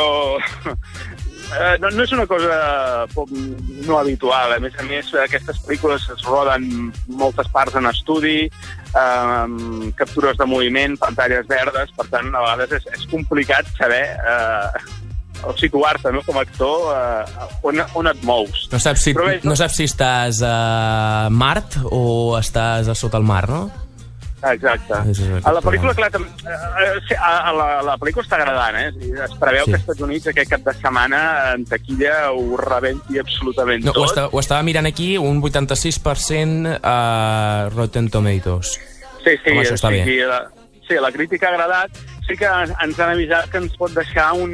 no és una cosa no habitual. A més, aquestes pel·lícules es roden moltes parts en estudi, captures de moviment, pantalles verdes, per tant, a vegades és complicat saber o situar-te, no, com a actor on et mous. No saps si estàs a Mart o estàs a sota el mar, no? Exacte. A la pel·lícula, clar, la pel·lícula està agradant, es preveu que als Estats Units aquest cap de setmana en taquilla ho rebenti absolutament tot. Ho estava mirant aquí, un 86% a Rotten Tomatoes. Sí, home, això està bé. Sí, la crítica ha agradat. Sí que ens han avisat que ens pot deixar un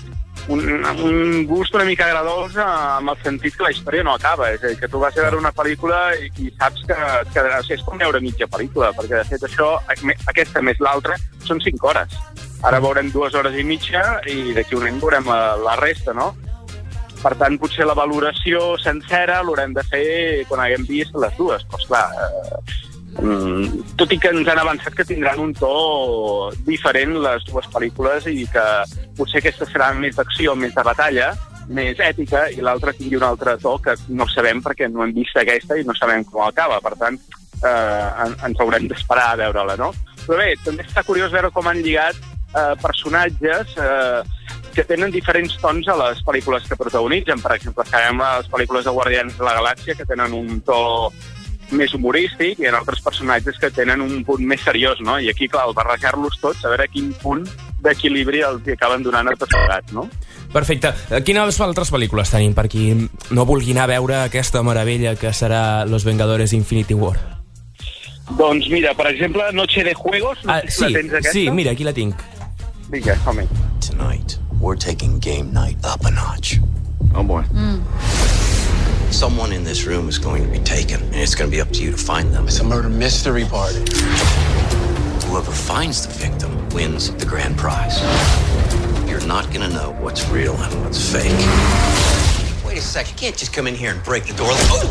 gust una mica agradós amb el sentit que la història no acaba. És a dir, que tu vas a veure una pel·lícula i saps que és com veure mitja pel·lícula, perquè de fet això, aquesta més l'altra, són 5 hores. Ara veurem 2 hores i mitja i d'aquí un any veurem la resta, no? Per tant, potser la valoració sencera l'haurem de fer quan haguem vist les dues. Però, esclar, tot i que ens han avançat que tindran un to diferent les dues pel·lícules i que potser aquesta serà més d'acció, més de batalla, més èpica, i l'altra tingui un altre to que no sabem perquè no hem vist aquesta i no sabem com acaba. Per tant, ens haurem d'esperar a veure-la, no? Però bé, també està curiós veure com han lligat personatges que tenen diferents tons a les pel·lícules que protagonitzen. Per exemple, sabem les pel·lícules de Guardians de la Galàxia que tenen un to més humorístic i en altres personatges que tenen un punt més seriós, no? I aquí, clar, al barrejar-los tots, a veure quin punt d'equilibri els acaben donant a tots plegats, no? Perfecte. Quines altres pel·lícules tenim per qui no vulgui anar a veure aquesta meravella que serà Los Vengadores Infinity War? Doncs mira, per exemple, Noche de Juegos, no sé si la tens aquesta. Sí, mira, aquí la tinc. Vinga, som-hi. Tonight, we're taking game night up a notch. Oh boy. Someone in this room is going to be taken, and it's going to be up to you to find them. It's a murder mystery party. Whoever finds the victim wins the grand prize. You're not going to know what's real and what's fake. Wait a sec, you can't just come in here and break the door.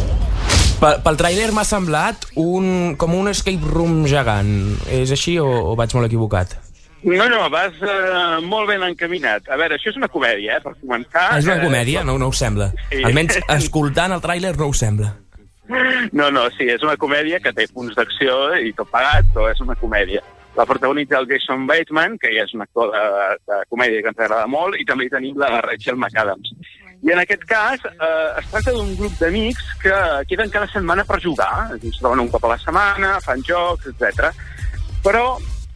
Pel tràiler m'ha semblat com un escape room gegant. És així o vaig molt equivocat? No, vas molt ben encaminat. A veure, això és una comèdia, per començar. És una comèdia? No ho sembla. Sí. Almenys escoltant el tràiler no ho sembla. No, sí, és una comèdia que té punts d'acció i tot pagat, però és una comèdia. La protagonitza el Jason Bateman, que ja és un actor de comèdia que ens agrada molt, i també tenim la Rachel McAdams. I en aquest cas es tracta d'un grup d'amics que queden cada setmana per jugar. Es troben un cop a la setmana, fan jocs, etc. Però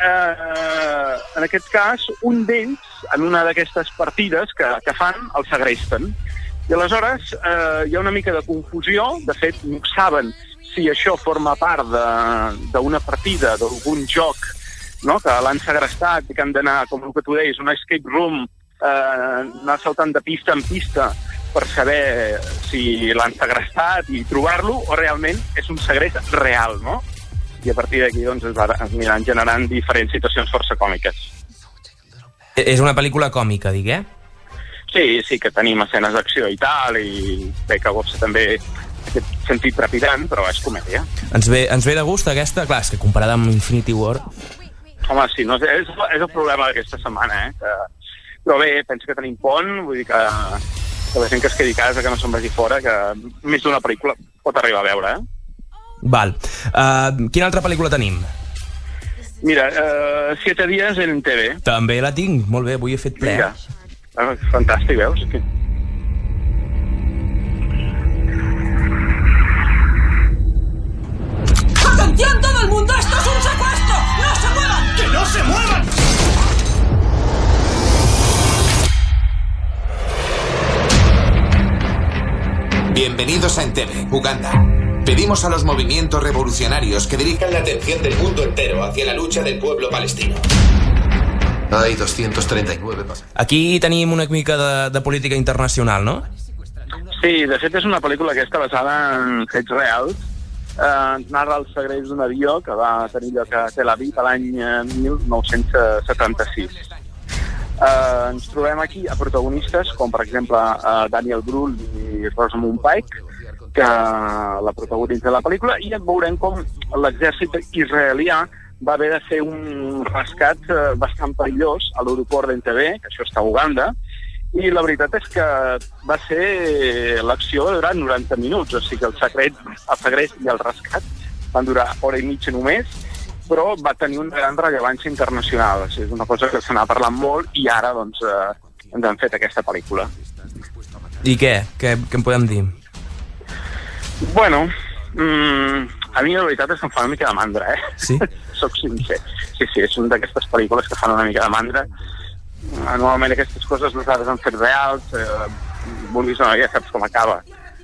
en aquest cas, un d'ells, en una d'aquestes partides que fan, el segresten. I aleshores hi ha una mica de confusió. De fet, no saben si això forma part d'una partida, d'algun joc, no?, que l'han segrestat i que han d'anar, com el que tu deies, un escape room, anar saltant de pista en pista per saber si l'han segrestat i trobar-lo, o realment és un segrest real, no? I a partir d'aquí doncs, es aniran generant diferents situacions força còmiques. És una pel·lícula còmica, dic, Sí, que tenim escenes d'acció i tal, i bé, que gossa també aquest sentit trepidant, però és comèdia. Ens ve de gust aquesta? Clar, és que comparada amb Infinity War... Home, sí, no, és el problema d'aquesta setmana, però bé, penso que tenim pont, vull dir que la gent que es quedi a casa, que no se'n vagi fora, que més d'una pel·lícula pot arribar a veure, Val. Quina altra pel·lícula tenim? Mira, 7 dies en TV. També la tinc, molt bé, avui he fet ple. Mira, fantàstic, veus? ¡Atención todo el mundo! ¡Esto es un secuestro! ¡No se muevan! ¡Que no se muevan! Bienvenidos a Entebbe, Uganda. Pedimos a los movimientos revolucionarios que dirijan la atención del mundo entero hacia la lucha del pueblo palestino. Hay 239 pasajeros. Aquí tenim una mica de política internacional, no? Sí, de fet és una pel·lícula que està basada en fets reals. Narra els segrets d'un avió que va tenir lloc a Tel Aviv l'any 1976. Ens trobem aquí a protagonistes com, per exemple, Daniel Brühl i Rosamund Pike, que la protagonitza la pel·lícula, i veurem com l'exèrcit israelià va haver de fer un rescat bastant perillós a l'aeroport d'Entebbe, que això està a Uganda, i la veritat és que va ser l'acció durant 90 minuts, o sigui que el segrest i el rescat van durar hora i mitja només, però va tenir una gran rellevància internacional. O sigui, és una cosa que se n'ha parlat molt i ara doncs, ens han fet aquesta pel·lícula. I què? Què en podem dir? Bueno, a mi la veritat és que em fa una mica de mandra, Sí? Soc sincer. Sí, és una d'aquestes pel·lícules que fan una mica de mandra. Normalment aquestes coses basades en fets reals, vulguis o no, ja saps com acaba.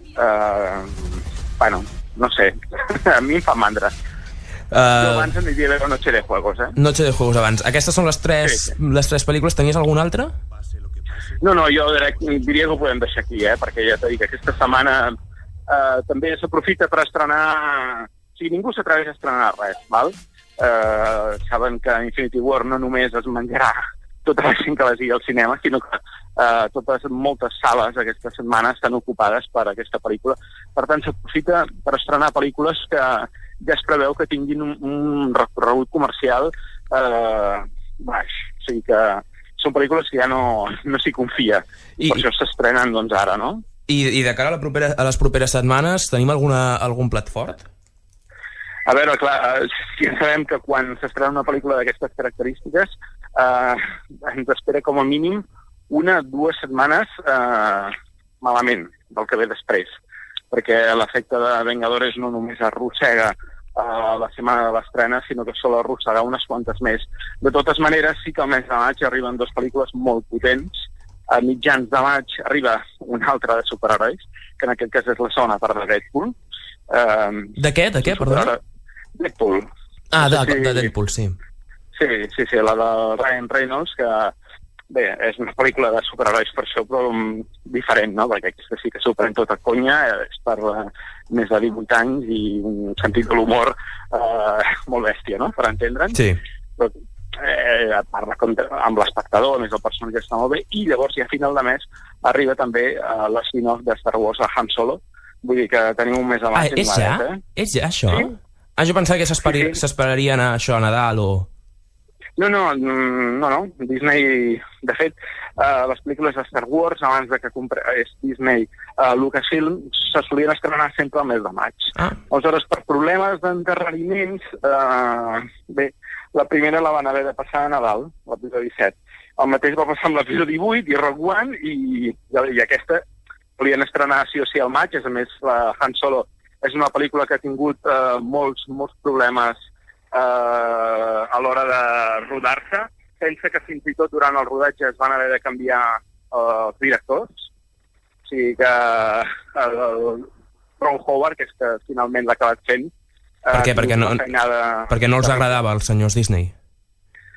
Bueno, no sé, a mi em fa mandra. Jo abans em diria veure Noche de Juegos, Noche de Juegos abans. Aquestes són les tres pel·lícules. Tenies alguna altra? No, jo diria que ho podem deixar aquí, perquè ja t'he dit que aquesta setmana també s'aprofita per estrenar... O sigui, ningú s'atreveix a estrenar res, val? Saben que Infinity War no només es menjarà tota la gent que les digui al cinema, sinó que moltes sales aquesta setmana estan ocupades per aquesta pel·lícula. Per tant, s'aprofita per estrenar pel·lícules que ja es preveu que tinguin un recorregut comercial baix. O sigui que són pel·lícules que ja no s'hi confia. Per això s'estrenen doncs ara, no? I de cara a les properes setmanes tenim algun plat fort? A veure, clar, si sabem que quan s'estrena una pel·lícula d'aquestes característiques ens espera com a mínim 1-2 setmanes malament del que ve després, perquè l'efecte de Vengadores no només arrossega la setmana de l'estrena, sinó que sol arrossegar unes quantes més. De totes maneres, sí que al mes de maig arriben 2 pel·lícules molt potents. A mitjans de maig arriba una altra de superherois, que en aquest cas és la segona part de Deadpool. De què, perdona? Deadpool. De Deadpool, sí. Sí, la de Ryan Reynolds, que bé, és una pel·lícula de superherois per això, però diferent, no? Perquè aquesta sí que s'ho pren tota conya, és per més de 18 anys i un sentit de l'humor molt bèstia, no? Per entendre'n. Sí. Però parla amb l'espectador, més el personatge està molt bé, i llavors ja a final de mes arriba també l'spin-off de Star Wars a Han Solo. Vull dir que tenim un mes abans. És ja? És ja, això? Sí? Jo pensava que s'esperarien a això a Nadal o... No. Disney, de fet, les pel·lícules de Star Wars, abans de que comprés Disney Lucasfilm, se solien estrenar sempre al mes de maig. Aleshores, per problemes d'endarreriments, bé, la primera la van haver de passar a Nadal, l'episodi 7. El mateix va passar amb l'episodi 8 i Rogue One, i aquesta volien estrenar sí o sí al maig. A més, la Han Solo és una pel·lícula que ha tingut molts problemes a l'hora de rodar-se. Pensa que fins i tot durant el rodatge es van haver de canviar els directors. O sigui que Ron Howard, que és que finalment l'ha acabat fent... Per què? Perquè no els agradava als senyors Disney?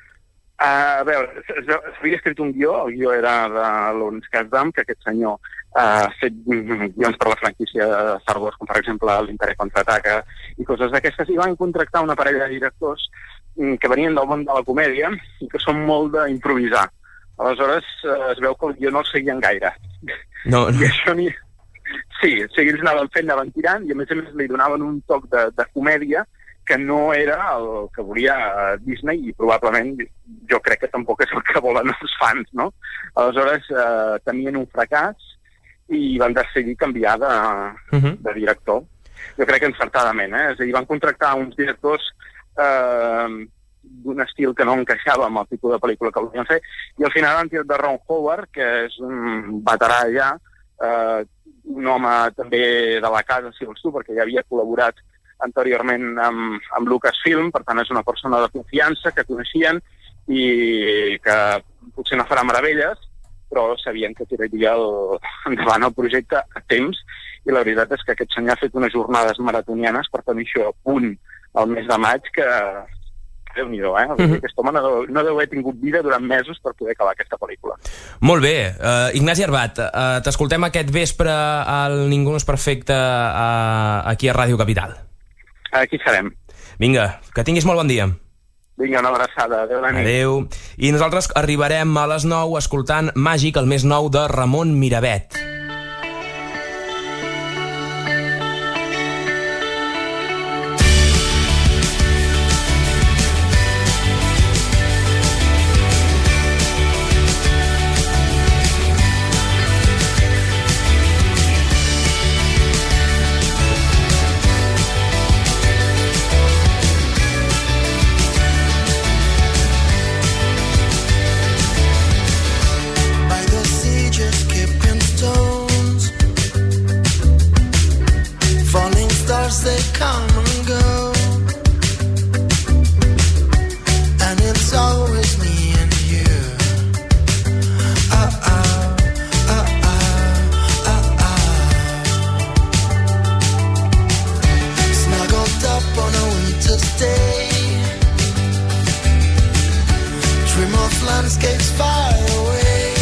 A veure, s'havia escrit un guió, el guió era de Lawrence Kasdan, que aquest senyor ha fet guions per la franquícia de Star Wars, com per exemple l'Imperi Contraataca i coses d'aquestes, i van contractar una parella de directors que venien del món de la comèdia i que són molt d'improvisar. Aleshores es veu que el guió no el seguien gaire. No. I això ni... Sí, ells anaven tirant i a més li donaven un toc de comèdia que no era el que volia Disney i probablement jo crec que tampoc és el que volen els fans, no? Aleshores tenien un fracàs i van decidir canviar de director. Jo crec que encertadament, És a dir, van contractar uns directors d'un estil que no encaixava amb el tipus de pel·lícula que volien fer i al final han tirat de Ron Howard, que és un veterà ja, un home també de la casa, si vols tu, perquè ja havia col·laborat anteriorment amb Lucasfilm, per tant és una persona de confiança que coneixien i que potser no farà meravelles, però sabien que tiraria endavant el projecte a temps i la veritat és que aquest senyor ha fet unes jornades maratonianes per tenir això a punt al mes de maig que Déu-n'hi-do, Aquest home no deu haver tingut vida durant mesos per poder acabar aquesta pel·lícula. Molt bé. Ignasi Arbat, t'escoltem aquest vespre al Ningú no és perfecte aquí a Ràdio Capital. Aquí serem. Vinga, que tinguis molt bon dia. Vinga, una abraçada. Adéu, Dani. Adéu. I nosaltres arribarem a les 9 escoltant Màgic, el més nou de Ramon Miravet. They come and go, and it's always me and you. Snuggled up on a winter's day, dream of landscapes far away.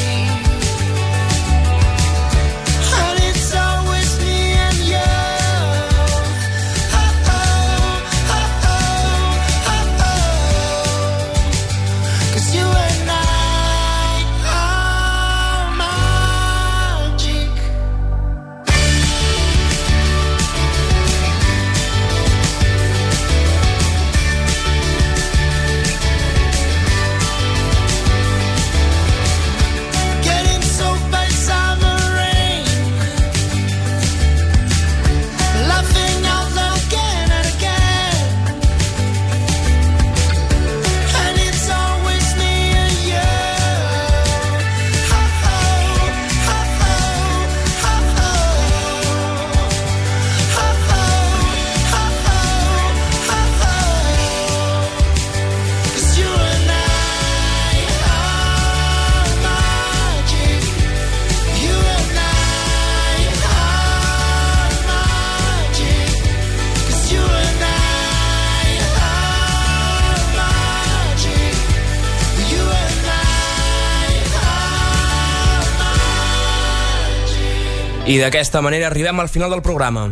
I d'aquesta manera arribem al final del programa.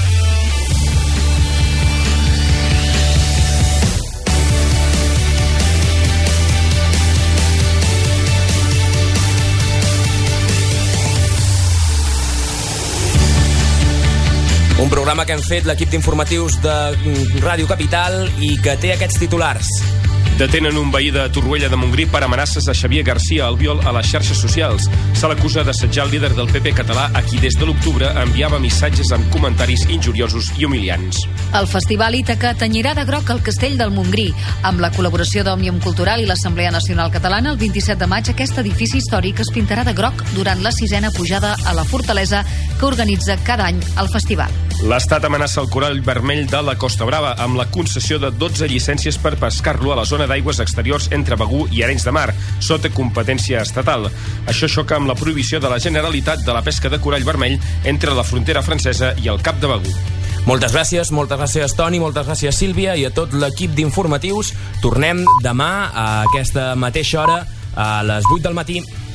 Un programa que hem fet l'equip d'informatius de Ràdio Capital i que té aquests titulars. Detenen un veí de Torroella de Montgrí per amenaces a Xavier García Albiol a les xarxes socials. Se l'acusa d'assetjar el líder del PP català a qui des de l'octubre enviava missatges amb comentaris injuriosos i humiliants. El Festival Ítaca tenyirà de groc el Castell del Montgrí. Amb la col·laboració d'Òmnium Cultural i l'Assemblea Nacional Catalana, el 27 de maig aquest edifici històric es pintarà de groc durant la 6ª pujada a la fortalesa que organitza cada any el festival. L'Estat amenaça el corall vermell de la Costa Brava amb la concessió de 12 llicències per pescar-lo a la zona d'aigües exteriors entre Begur i Arenys de Mar, sota competència estatal. Això xoca amb la prohibició de la Generalitat de la pesca de corall vermell entre la frontera francesa i el Cap de Begur. Moltes gràcies Toni, moltes gràcies Sílvia i a tot l'equip d'informatius. Tornem demà a aquesta mateixa hora a les 8 del matí.